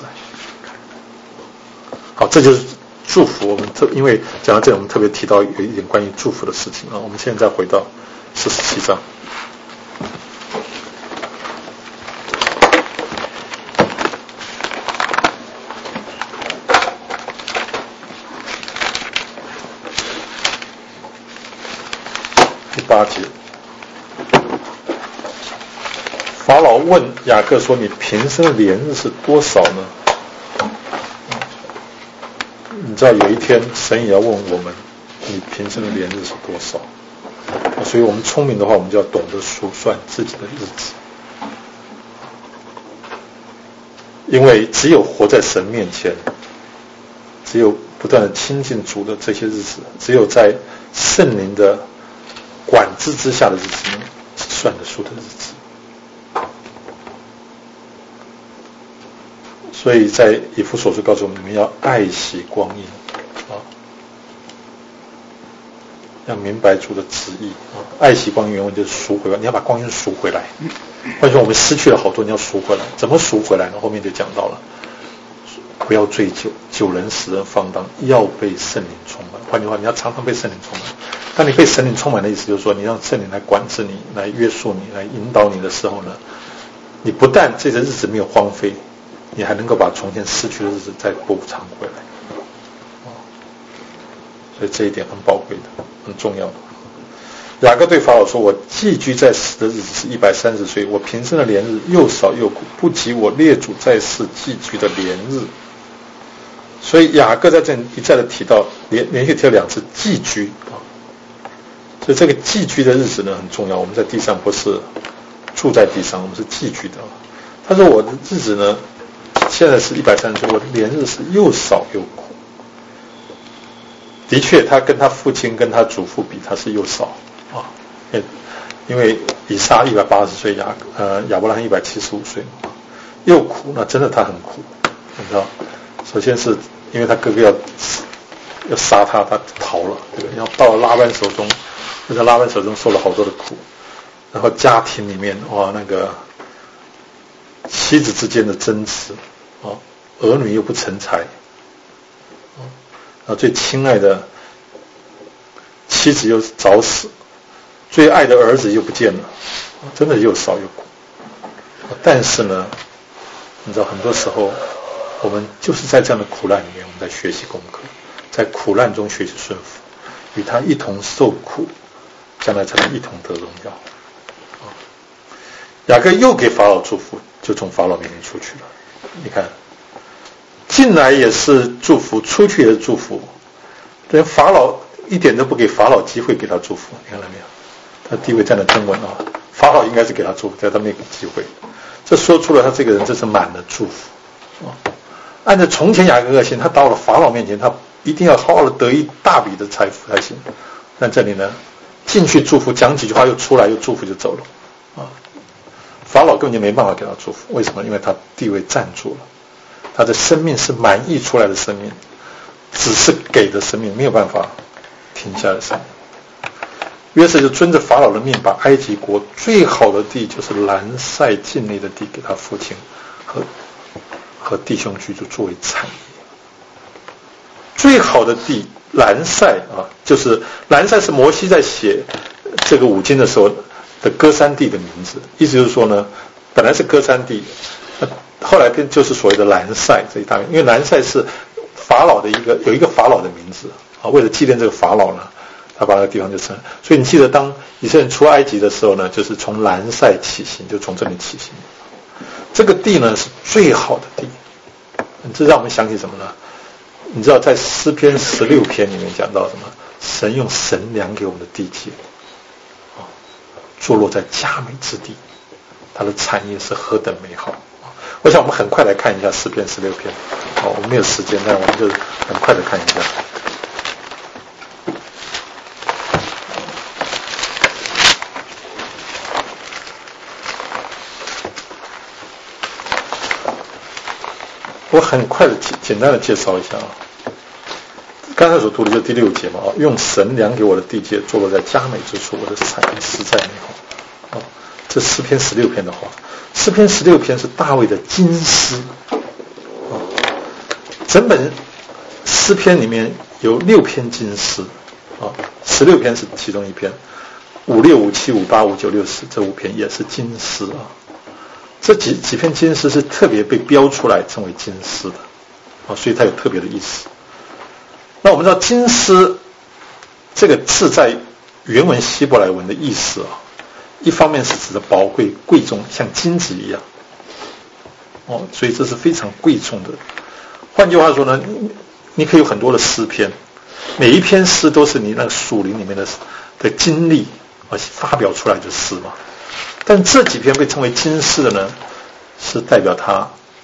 好，这就是祝福。我们因为讲到这里，我们特别提到有一点关于祝福的事情我们现在回到 47章。第8节，法老问雅各说：“你平生的年日是多少呢？”你知道有一天神也要问我们，你平生的年日是多少？所以我们聪明的话，我们就要懂得数算自己的日子，因为只有活在神面前，只有不断的亲近主的这些日子，只有在圣灵的管制之下的日子呢，是算得数的日子。所以在以弗所书告诉我们，你们要爱惜光阴要明白主的旨意爱惜光阴原文就是赎回来，你要把光阴赎回来。换句话，我们失去了好多，你要赎回来。怎么赎回来呢？后面就讲到了，不要醉酒，酒能使人放荡，要被圣灵充满。换句话，你要常常被圣灵充满。当你被圣灵充满的意思就是说，你让圣灵来管制你，来约束你，来引导你的时候呢，你不但这些日子没有荒废，你还能够把从前失去的日子再补偿回来。所以这一点很宝贵的，很重要的。雅各对法老说：“我寄居在世的日子是130岁，我平生的年日又少又苦，不及我列祖在世寄居的年日。”所以雅各在这里一再的提到，连续提到2次寄居所以这个寄居的日子呢很重要。我们在地上不是住在地上，我们是寄居的。他说我的日子呢，现在是130岁，我的年日是又少又苦。的确，他跟他父亲跟他祖父比，他是又少因为以撒180岁，亚伯拉罕175岁，又苦，那真的他很苦，你知道。首先是因为他哥哥要杀他，他逃了，对不对？然后到了拉班手中，在拉班手中受了好多的苦，然后家庭里面那个妻子之间的争执儿女又不成才最亲爱的妻子又早死，最爱的儿子又不见了，真的又少又苦。但是呢，你知道很多时候我们就是在这样的苦难里面，我们在学习功课，在苦难中学习顺服，与他一同受苦，将来才能一同得荣耀。雅各又给法老祝福，就从法老面前出去了。你看，进来也是祝福，出去也是祝福。连法老一点都不给法老机会给他祝福，你看到没有？他地位站得真稳法老应该是给他祝福，但他没给机会。这说出了他这个人真是满了祝福按照从前雅各个性，他到了法老面前，他一定要好好的得一大笔的财富才行。但这里呢，进去祝福，讲几句话又出来又祝福就走了法老根本就没办法给他祝福，为什么？因为他地位站住了，他的生命是满溢出来的生命，只是给的生命，没有办法停下的生命。约瑟就遵着法老的命，把埃及国最好的地，就是兰塞境内的地，给他父亲和弟兄居住作为产业。最好的地兰塞就是兰塞是摩西在写这个五经的时候的歌珊地的名字，意思就是说呢，本来是歌珊地，后来就是所谓的兰塞这一大名，因为兰塞是法老的有一个法老的名字为了纪念这个法老呢，他把那个地方就称。所以你记得，当以色列人出埃及的时候呢，就是从兰塞起行，就从这里起行。这个地呢是最好的地，这让我们想起什么呢？你知道在诗篇16篇里面讲到什么？神用神量给我们的地界坐落在佳美之地，它的产业是何等美好我想我们很快来看一下诗篇16篇我们没有时间，但我们就很快的看一下。我很快的简单的介绍一下刚才所读的就是第6节嘛用神量给我的地界坐落在佳美之处，我的产业实在美好这诗篇16篇的话，诗篇16篇是大卫的金诗整本诗篇里面有6篇金诗16篇是其中一篇 5、6、5、7、5、8、5、9、6、10这5篇也是金诗啊。这几篇金诗是特别被标出来称为金诗的啊，所以它有特别的意思。那我们知道金诗这个字在原文希伯来文的意思啊，一方面是指的宝贵贵重，像金子一样哦，所以这是非常贵重的。换句话说呢，你可以有很多的诗篇，每一篇诗都是你那个属灵里面的经历啊发表出来的诗嘛。但这几篇被称为金诗的呢，是代表它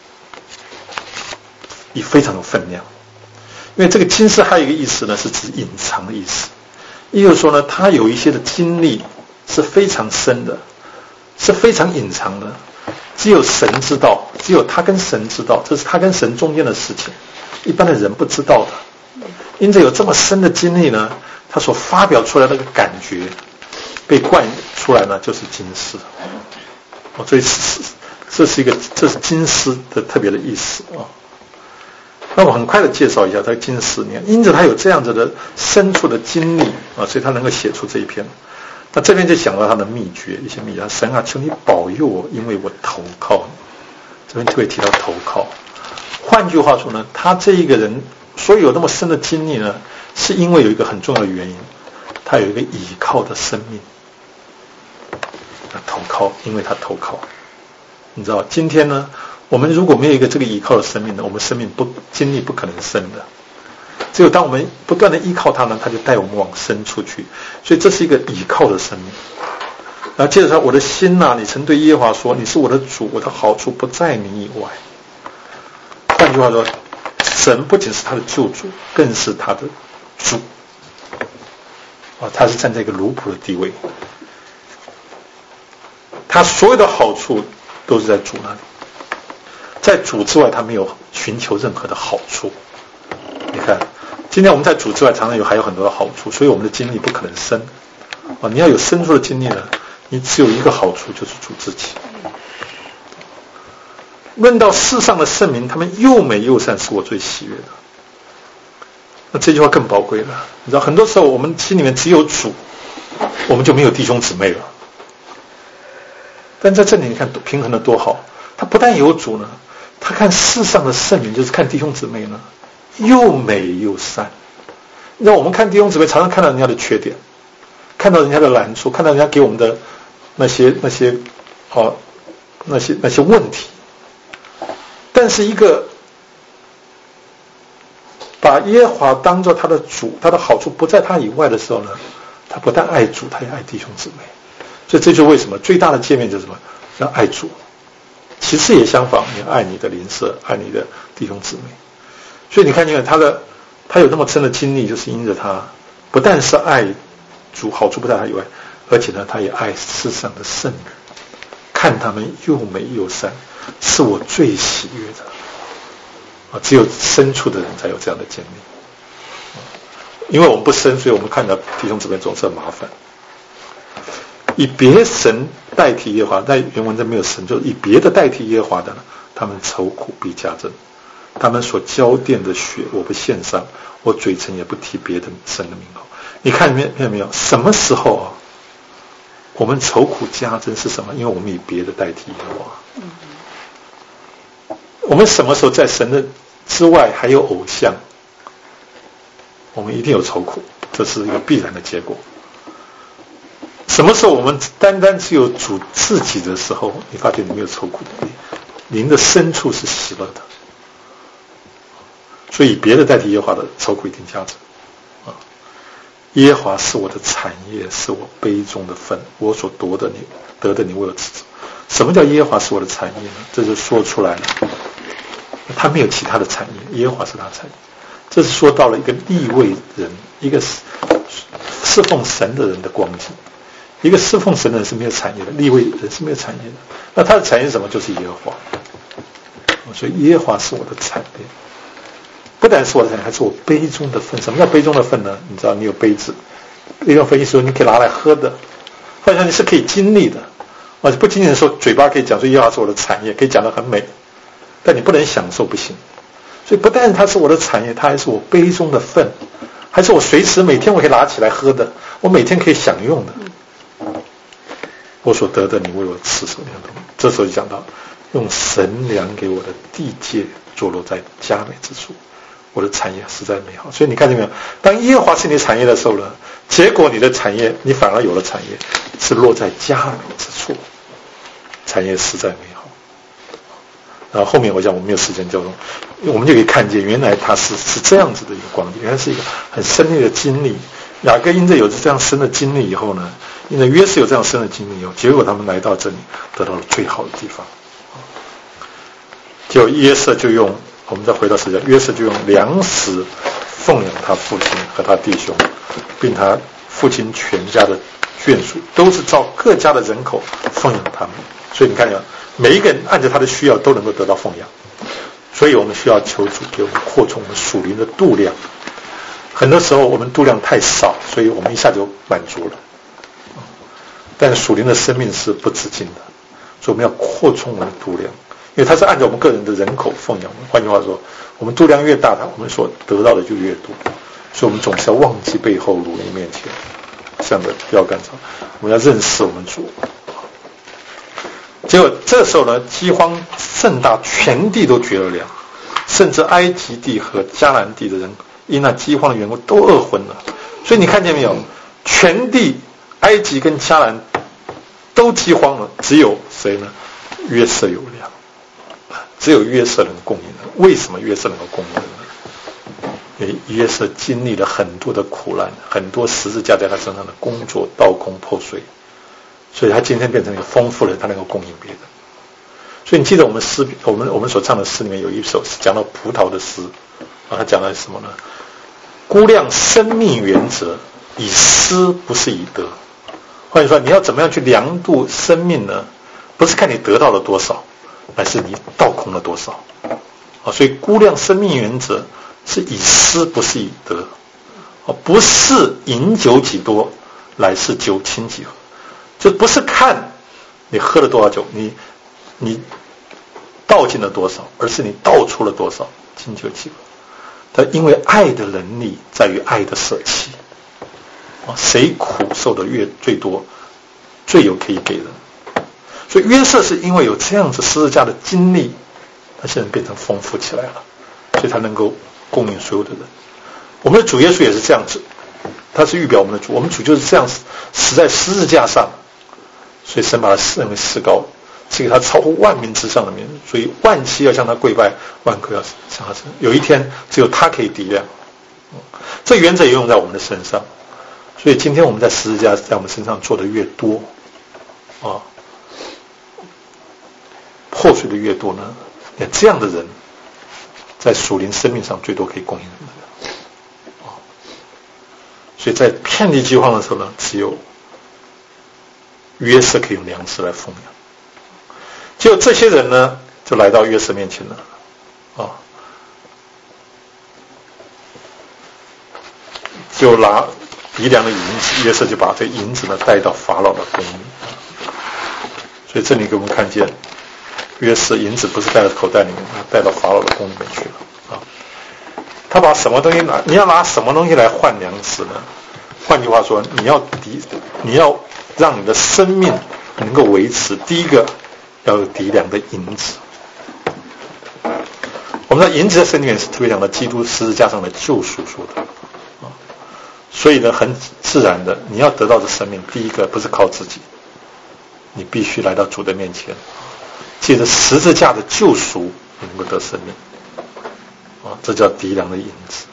也非常有分量。因为这个金诗还有一个意思呢，是指隐藏的意思。也就是说呢，它有一些的经历是非常深的，是非常隐藏的，只有神知道，只有他跟神知道，这是他跟神中间的事情，一般的人不知道的。因此有这么深的经历呢，他所发表出来的那个感觉被灌出来呢，就是金诗。所以这是金诗的特别的意思啊。那我很快的介绍一下这个金诗，你看，因此他有这样子的深处的经历啊，所以他能够写出这一篇。那这边就讲到他的秘诀，一些秘诀。神啊，求你保佑我，因为我投靠你。这边特别提到投靠。换句话说呢，他这一个人所以有那么深的经历呢，是因为有一个很重要的原因，他有一个依靠的生命。投靠，因为他投靠。你知道，今天呢，我们如果没有一个这个依靠的生命呢，我们生命经历不可能深的。只有当我们不断的依靠他呢，他就带我们往深处去。所以这是一个依靠的生命。然后接着说，我的心啊，你曾对耶和华说，你是我的主，我的好处不在你以外。换句话说，神不仅是他的救主，更是他的主。他是站在一个奴仆的地位。他所有的好处都是在主那里，在主之外他没有寻求任何的好处。你看，今天我们在主之外常常还有很多的好处，所以我们的经历不可能深你要有深入的经历呢，你只有一个好处，就是主自己。论到世上的圣民，他们又美又善，是我最喜悦的。那这句话更宝贵了。你知道，很多时候我们心里面只有主，我们就没有弟兄姊妹了。但在这里你看平衡的多好，他不但有主呢，他看世上的圣民，就是看弟兄姊妹呢，又美又善。让我们看弟兄姊妹，常常看到人家的缺点，看到人家的难处，看到人家给我们的那些问题。但是一个把耶和华当作他的主，他的好处不在他以外的时候呢，他不但爱主，他也爱弟兄姊妹。所以这就是为什么最大的诫命就是什么？要爱主。其次也相仿，你要爱你的邻舍，爱你的弟兄姊妹。所以你看他有那么深的经历，就是因着他不但是爱主，好处不在他以外，而且呢，他也爱世上的圣人，看他们又美又善，是我最喜悦的。只有深处的人才有这样的经历。因为我们不深，所以我们看到弟兄姊妹总是很麻烦。以别神代替耶和华，在原文中没有神，就是以别的代替耶和华的呢，他们愁苦必加增。他们所浇奠的血，我不献上，我嘴唇也不提别的神的名号。你看见没有？什么时候我们愁苦加增是什么？因为我们以别的代替耶和华。我们什么时候在神的之外还有偶像，我们一定有愁苦，这是一个必然的结果。什么时候我们单单只有主自己的时候，你发觉你没有愁苦的灵的深处是喜乐的。所以别的代替耶和华的愁苦一定加增。耶和华是我的产业，是我杯中的分，我所得的你为我指责。什么叫耶和华是我的产业呢？这就说出来了，他没有其他的产业，耶和华是他的产业。这是说到了一个利未人，一个侍奉神的人的光景。一个侍奉神的人是没有产业的，利未人是没有产业的。那他的产业是什么？就是耶和华。所以耶和华是我的产业，不但是我的产业，还是我杯中的分。什么叫杯中的分呢？你知道，你有杯子，杯中分意思说你可以拿来喝的，或者说你是可以经历的。不仅仅说嘴巴可以讲说耶和华是我的产业，可以讲得很美，但你不能享受不行。所以不但它是我的产业，它还是我杯中的分，还是我随时每天我可以拿起来喝的，我每天可以享用的。 我所得的你为我赐什么样的东西？这时候就讲到用神量给我的地界坐落在佳美之处，我的产业实在美好。所以你看见没有，当耶和华是你的产业的时候呢，结果你的产业你反而有了产业是落在佳美之处，产业实在美好。然后后面我讲我没有时间交通，我们就可以看见原来它是这样子的一个光景，原来是一个很深烈的经历。雅各因着有着这样深的经历以后呢，因为约瑟有这样深的经历以后，结果他们来到这里得到了最好的地方。结果约瑟就用，我们再回到实际上，约瑟就用粮食奉养他父亲和他弟兄，并他父亲全家的眷属，都是照各家的人口奉养他们。所以你看见每一个人按照他的需要都能够得到奉养。所以我们需要求主给我们扩充我们属灵的度量。很多时候我们度量太少，所以我们一下就满足了。但属灵的生命是不止境的，所以我们要扩充我们的度量，因为它是按照我们个人的人口奉养。换句话说，我们度量越大，我们所得到的就越多。所以我们总是要忘记背后，努力面前，向着标杆上。我们要认识我们主。结果这时候呢，饥荒甚大，全地都绝了粮，甚至埃及地和迦南地的人因那饥荒的缘故都饿昏了。所以你看见没有，全地埃及跟迦南都饥荒了，只有谁呢？约瑟有粮，只有约瑟能供应的。为什么约瑟能够供应呢？因为约瑟经历了很多的苦难，很多十字架在他身上的工作刀工破碎，所以他今天变成一个丰富的人，他能够供应别人。所以你记得我们诗，我们所唱的诗里面有一首是讲到葡萄的诗啊，他讲的是什么呢？估量生命原则，以失不是以得。换句话说，你要怎么样去量度生命呢？不是看你得到了多少，而是你倒空了多少啊。所以估量生命原则是以失不是以得，不是饮酒几多，乃是酒轻几何。就不是看你喝了多少酒，你倒进了多少，而是你倒出了多少，轻酒几何。但因为爱的能力在于爱的舍弃啊，谁苦受的最多，最有可以给人。所以约瑟是因为有这样子十字架的经历，他现在变成丰富起来了，所以他能够供应所有的人。我们的主耶稣也是这样子，他是预表我们的主，我们主就是这样死在十字架上，所以神把他认为至高，赐给他超乎万民之上的名，所以万膝要向他跪拜，万口要向他称。有一天只有他可以抵量，这原则也用在我们的身上。所以今天我们在十字架在我们身上做的越多啊，破碎的越多呢，这样的人在属灵生命上最多可以供应人的啊。所以在遍地饥荒的时候呢，只有约瑟可以用粮食来奉养。结果这些人呢，就来到约瑟面前了啊，就拿1两的银子，约瑟就把这银子呢带到法老的宫里。所以这里给我们看见，约瑟银子不是带到口袋里面，带到法老的宫里面去了啊。他把什么东西拿？你要拿什么东西来换粮食呢？换句话说，你要让你的生命能够维持，第一个要有抵量的银子。我们的银子在圣经里面是特别讲到基督十字架上的救赎说的啊，所以呢，很自然的，你要得到的生命，第一个不是靠自己，你必须来到主的面前，借着十字架的救赎，你能够得生命啊，这叫抵量的银子。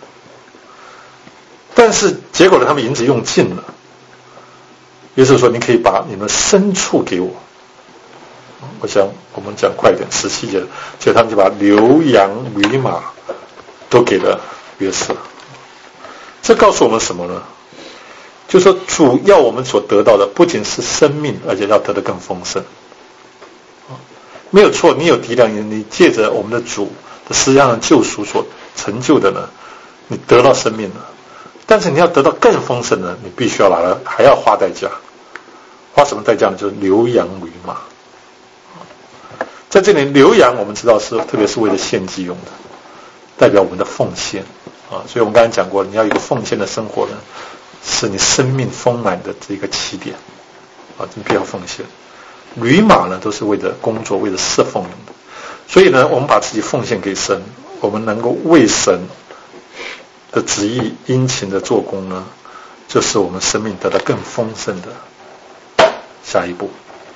但是结果呢，他们银子用尽了。约瑟说：“你可以把你们牲畜给我。”我想我们讲快一点，17节，结果他们就把牛羊驴马都给了约瑟。这告诉我们什么呢？就是说，主要我们所得到的不仅是生命，而且要得的更丰盛。没有错，你有抵量银，你借着我们的主的十字架的救赎所成就的呢，你得到生命了。但是你要得到更丰盛的，你必须要还要花代价。花什么代价呢？就是牛羊驴马。在这里，牛羊我们知道是特别是为了献祭用的，代表我们的奉献啊。所以我们刚才讲过，你要有一个奉献的生活呢，是你生命丰满的这个起点你必要奉献。驴马呢都是为了工作，为了侍奉的。所以呢，我们把自己奉献给神，我们能够为神的旨意殷勤的做工呢，就是我们生命得到更丰盛的下一步。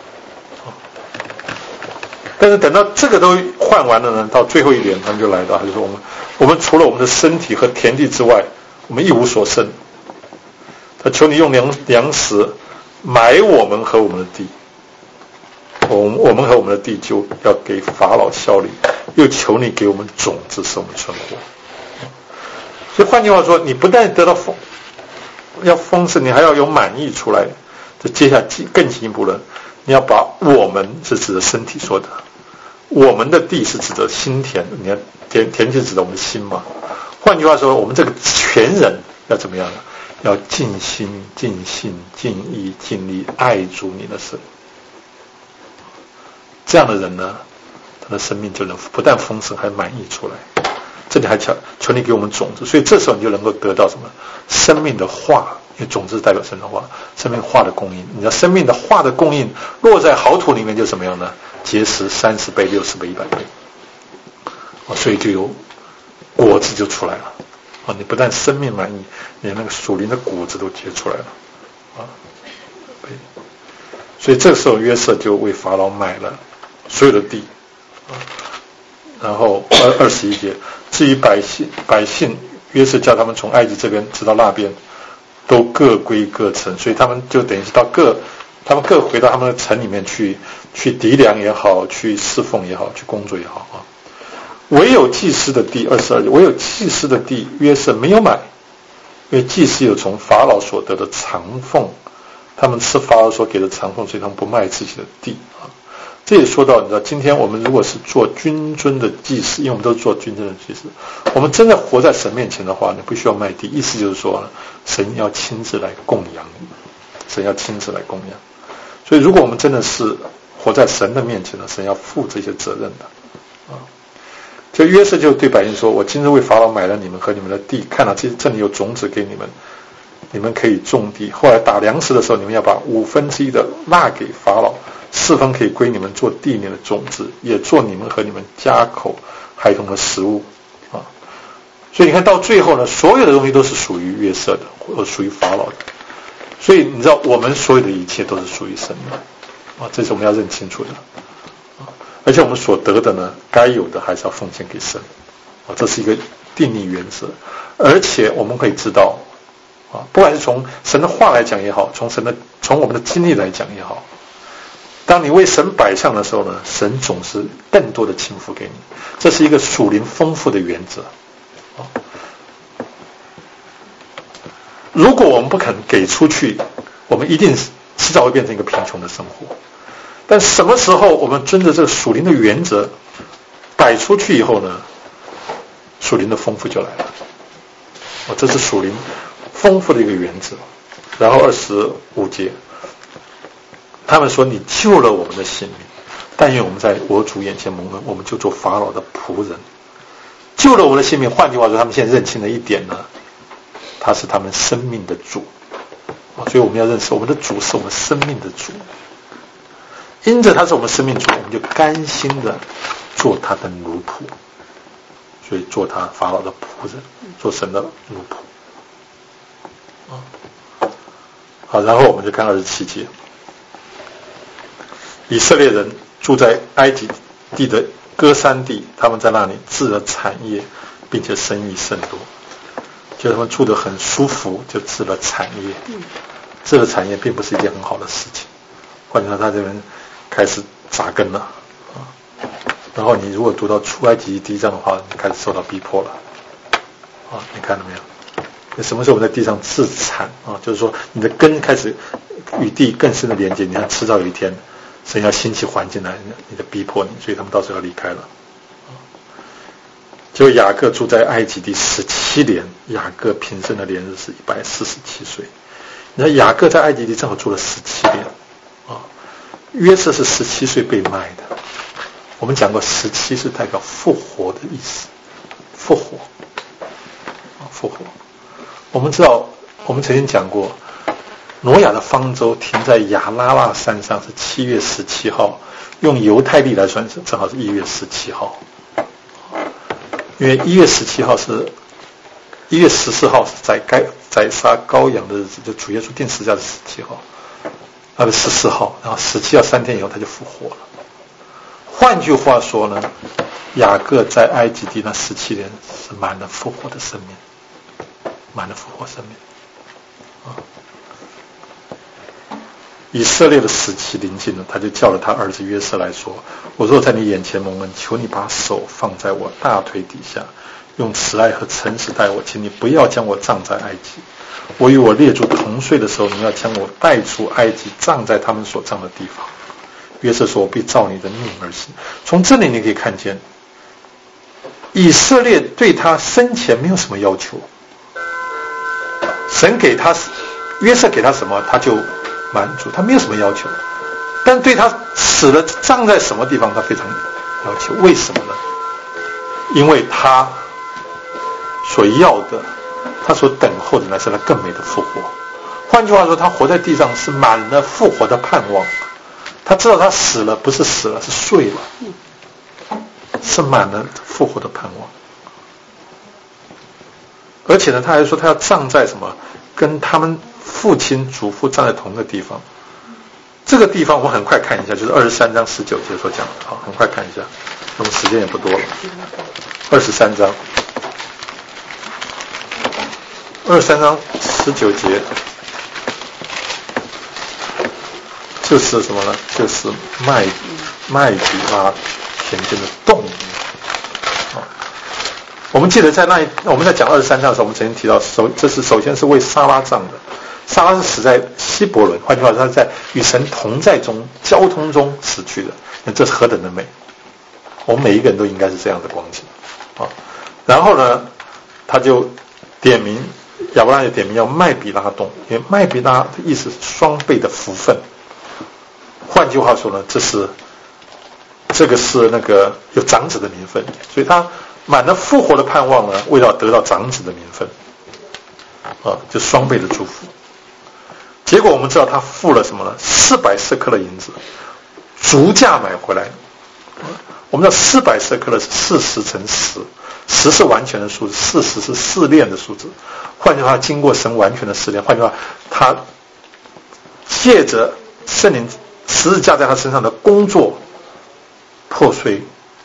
但是等到这个都换完了呢，到最后一点，他们就来到，就是说我们除了我们的身体和田地之外，我们一无所剩。他求你用粮食买我们和我们的地，我们和我们的地就要给法老效力，又求你给我们种子，使我们存活。所以换句话说，你不但得到要丰盛，你还要有满意出来。这接下来更进一步了，你要把我们是指的身体说的，我们的地是指的心田，你看田就指的我们的心嘛。换句话说，我们这个全人要怎么样呢？要尽心、尽性、尽意、尽力爱主你的神。这样的人呢，他的生命就能不但丰盛，还满意出来。这里还求你给我们种子，所以这时候你就能够得到什么？生命的话，因为种子代表神的话，生命话的供应。你知道生命的话的供应落在好土里面就怎么样呢？结实30倍、60倍、100倍。所以就有果子就出来了。你不但生命满意，连那个属灵的果子都结出来了。所以这个时候约瑟就为法老买了所有的地。然后21节，至于百姓，约瑟叫他们从埃及这边直到那边，都各归各城，所以他们就等于是他们各回到他们的城里面去籴粮也好，去侍奉也好，去工作也好啊。唯有祭司的地22节，唯有祭司的地约瑟没有买，因为祭司有从法老所得的长俸，他们吃法老所给的长俸，所以他们不卖自己的地啊。这也说到，你知道，今天我们如果是做君尊的祭司，因为我们都是做君尊的祭司，我们真的活在神面前的话，你不需要卖地，意思就是说，神要亲自来供养你，神要亲自来供养。所以，如果我们真的是活在神的面前的，神要负这些责任的啊。就约瑟就对百姓说：“我今日为法老买了你们和你们的地，看了这里有种子给你们，你们可以种地。后来打粮食的时候，你们要把1/5的纳给法老，4分可以归你们做地里的种子，也做你们和你们家口孩童的食物啊。”所以你看到最后呢，所有的东西都是属于约瑟的，或属于法老的。所以你知道，我们所有的一切都是属于神的啊，这是我们要认清楚的。而且我们所得的呢，该有的还是要奉献给神啊，这是一个定力原则。而且我们可以知道啊，不管是从神的话来讲也好，从我们的经历来讲也好，当你为神摆上的时候呢，神总是更多的倾覆给你，这是一个属灵丰富的原则啊。如果我们不肯给出去，我们一定迟早会变成一个贫穷的生活。但什么时候我们遵着这个属灵的原则摆出去以后呢，属灵的丰富就来了。这是属灵丰富的一个原则。然后25节，他们说：“你救了我们的性命，但愿我们在我主眼前蒙恩，我们就做法老的仆人。”救了我们的性命，换句话说，他们现在认清了一点呢，他是他们生命的主。所以我们要认识，我们的主是我们生命的主。因着他是我们生命主，我们就甘心的做他的奴仆，所以做他法老的仆人，做神的奴仆。好，然后我们就看27节，以色列人住在埃及地的歌珊地，他们在那里置了产业，并且生意甚多，就他们住得很舒服，就置了产业。置了产业并不是一件很好的事情，换句话说，他这边开始扎根了啊。然后你如果读到出埃及第1章的话，你开始受到逼迫了啊。你看到没有？什么时候我们在地上自产啊？就是说你的根开始与地更深的连接，你看迟早有一天神要兴起环境来你的逼迫你，所以他们到时候要离开了啊。结果雅各住在埃及地17年，雅各平生的年日是147岁。你看雅各在埃及地正好住了17年啊。约瑟是17岁被卖的，我们讲过17是代表复活的意思，复活。我们知道，我们曾经讲过， 挪亚的方舟停在亚拉腊山上是7月17号，用犹太历来算是正好是1月17号，因为1月17号是1月14号是宰杀羔羊的日子，就主耶稣定十字架是17号，14号，然后17号3天以后他就复活了。换句话说呢，雅各在埃及地那17年是满了复活的生命，满了复活生命。以色列的时期临近了，他就叫了他儿子约瑟来说：我若在你眼前蒙恩，求你把手放在我大腿底下，用慈爱和诚实待我，请你不要将我葬在埃及。我与我列祖同睡的时候，你要将我带出埃及，葬在他们所葬的地方。约瑟说：我必照你的命而行。从这里你可以看见，以色列对他生前没有什么要求，神给他约瑟给他什么他就满足，他没有什么要求。但对他死了葬在什么地方他非常要求。为什么呢？因为他所要的，他所等候的乃是他更美的复活。换句话说，他活在地上是满了复活的盼望。他知道他死了不是死了，是睡了，是满了复活的盼望。而且呢，他还说他要葬在什么，跟他们父亲祖父葬在同一个地方。这个地方我们很快看一下，就是23章19节所讲的，好，很快看一下，我们时间也不多了。23章19节，就是什么呢？就是麦比拉田间的洞。我们记得我们在讲23章的时候，我们曾经提到，这是首先是为撒拉葬的。撒拉是死在希伯伦，换句话说，他在与神同在中、交通中死去的。那这是何等的美！我们每一个人都应该是这样的光景啊。然后呢，他就点名，亚伯拉罕就点名要麦比拉洞，因为麦比拉的意思是双倍的福分。换句话说呢，这个是那个有长子的名分，所以他满了复活的盼望呢，为了得到长子的名分啊，就双倍的祝福。结果我们知道他付了什么呢？400舍客勒银子，足价买回来。我们知道400舍客勒是40乘10，10是完全的数字，40是试炼的数字。换句话，经过神完全的试炼，换句话，他借着圣灵十字架在他身上的工作破碎，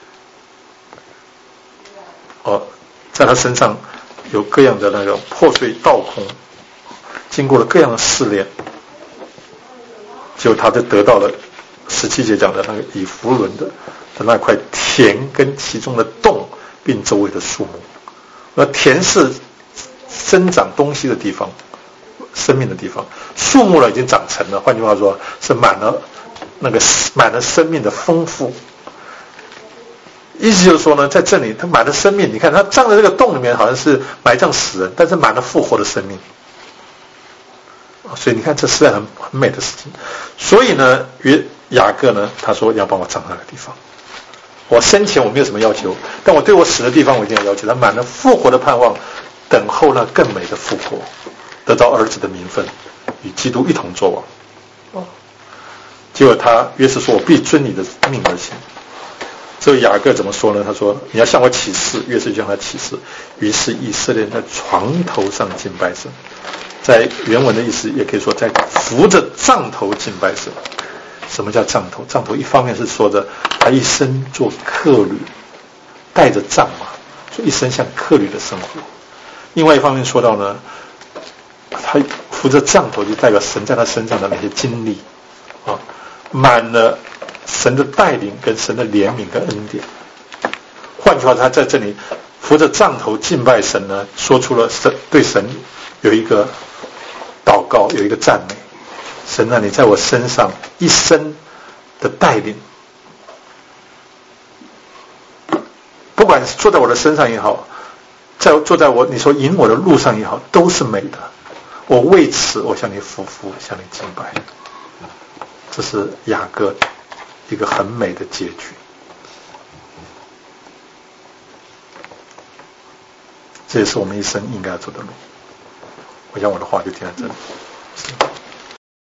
在他身上有各样的那个破碎倒空，经过了各样的试炼，结果他就得到了17节讲的那个以弗伦的那块田跟其中的洞，并周围的树木。那田是生长东西的地方，生命的地方；树木呢已经长成了，换句话说是满了生命的丰富。意思就是说呢，在这里他满了生命，你看他葬在这个洞里面好像是埋葬死人，但是满了复活的生命。所以你看这是很美的事情。所以呢，雅各呢他说要帮我葬那个地方。我生前我没有什么要求，但我对我死的地方我一定要要求。他满了复活的盼望，等候那更美的复活，得到儿子的名分，与基督一同作王。结果约瑟说：我必遵你的命而行。这个雅各怎么说呢？他说：你要向我起誓。约瑟就向他起誓。于是以色列人在床头上敬拜神，在原文的意思也可以说在扶着杖头敬拜神。什么叫杖头？杖头一方面是说着他一生做客旅，带着杖嘛，所以一生像客旅的生活。另外一方面说到呢，他扶着杖头就代表神在他身上的那些经历啊，满了神的带领跟神的怜悯跟恩典。换句话，他在这里扶着杖头敬拜神呢，说出了对神有一个祷告，有一个赞美。神啊，你在我身上一生的带领，不管是坐在我的身上也好，坐在你所引我的路上也好，都是美的。我为此我向你匍匐，向你敬拜。这是雅各一个很美的结局。这也是我们一生应该要走的路。我想我的话就停在这里。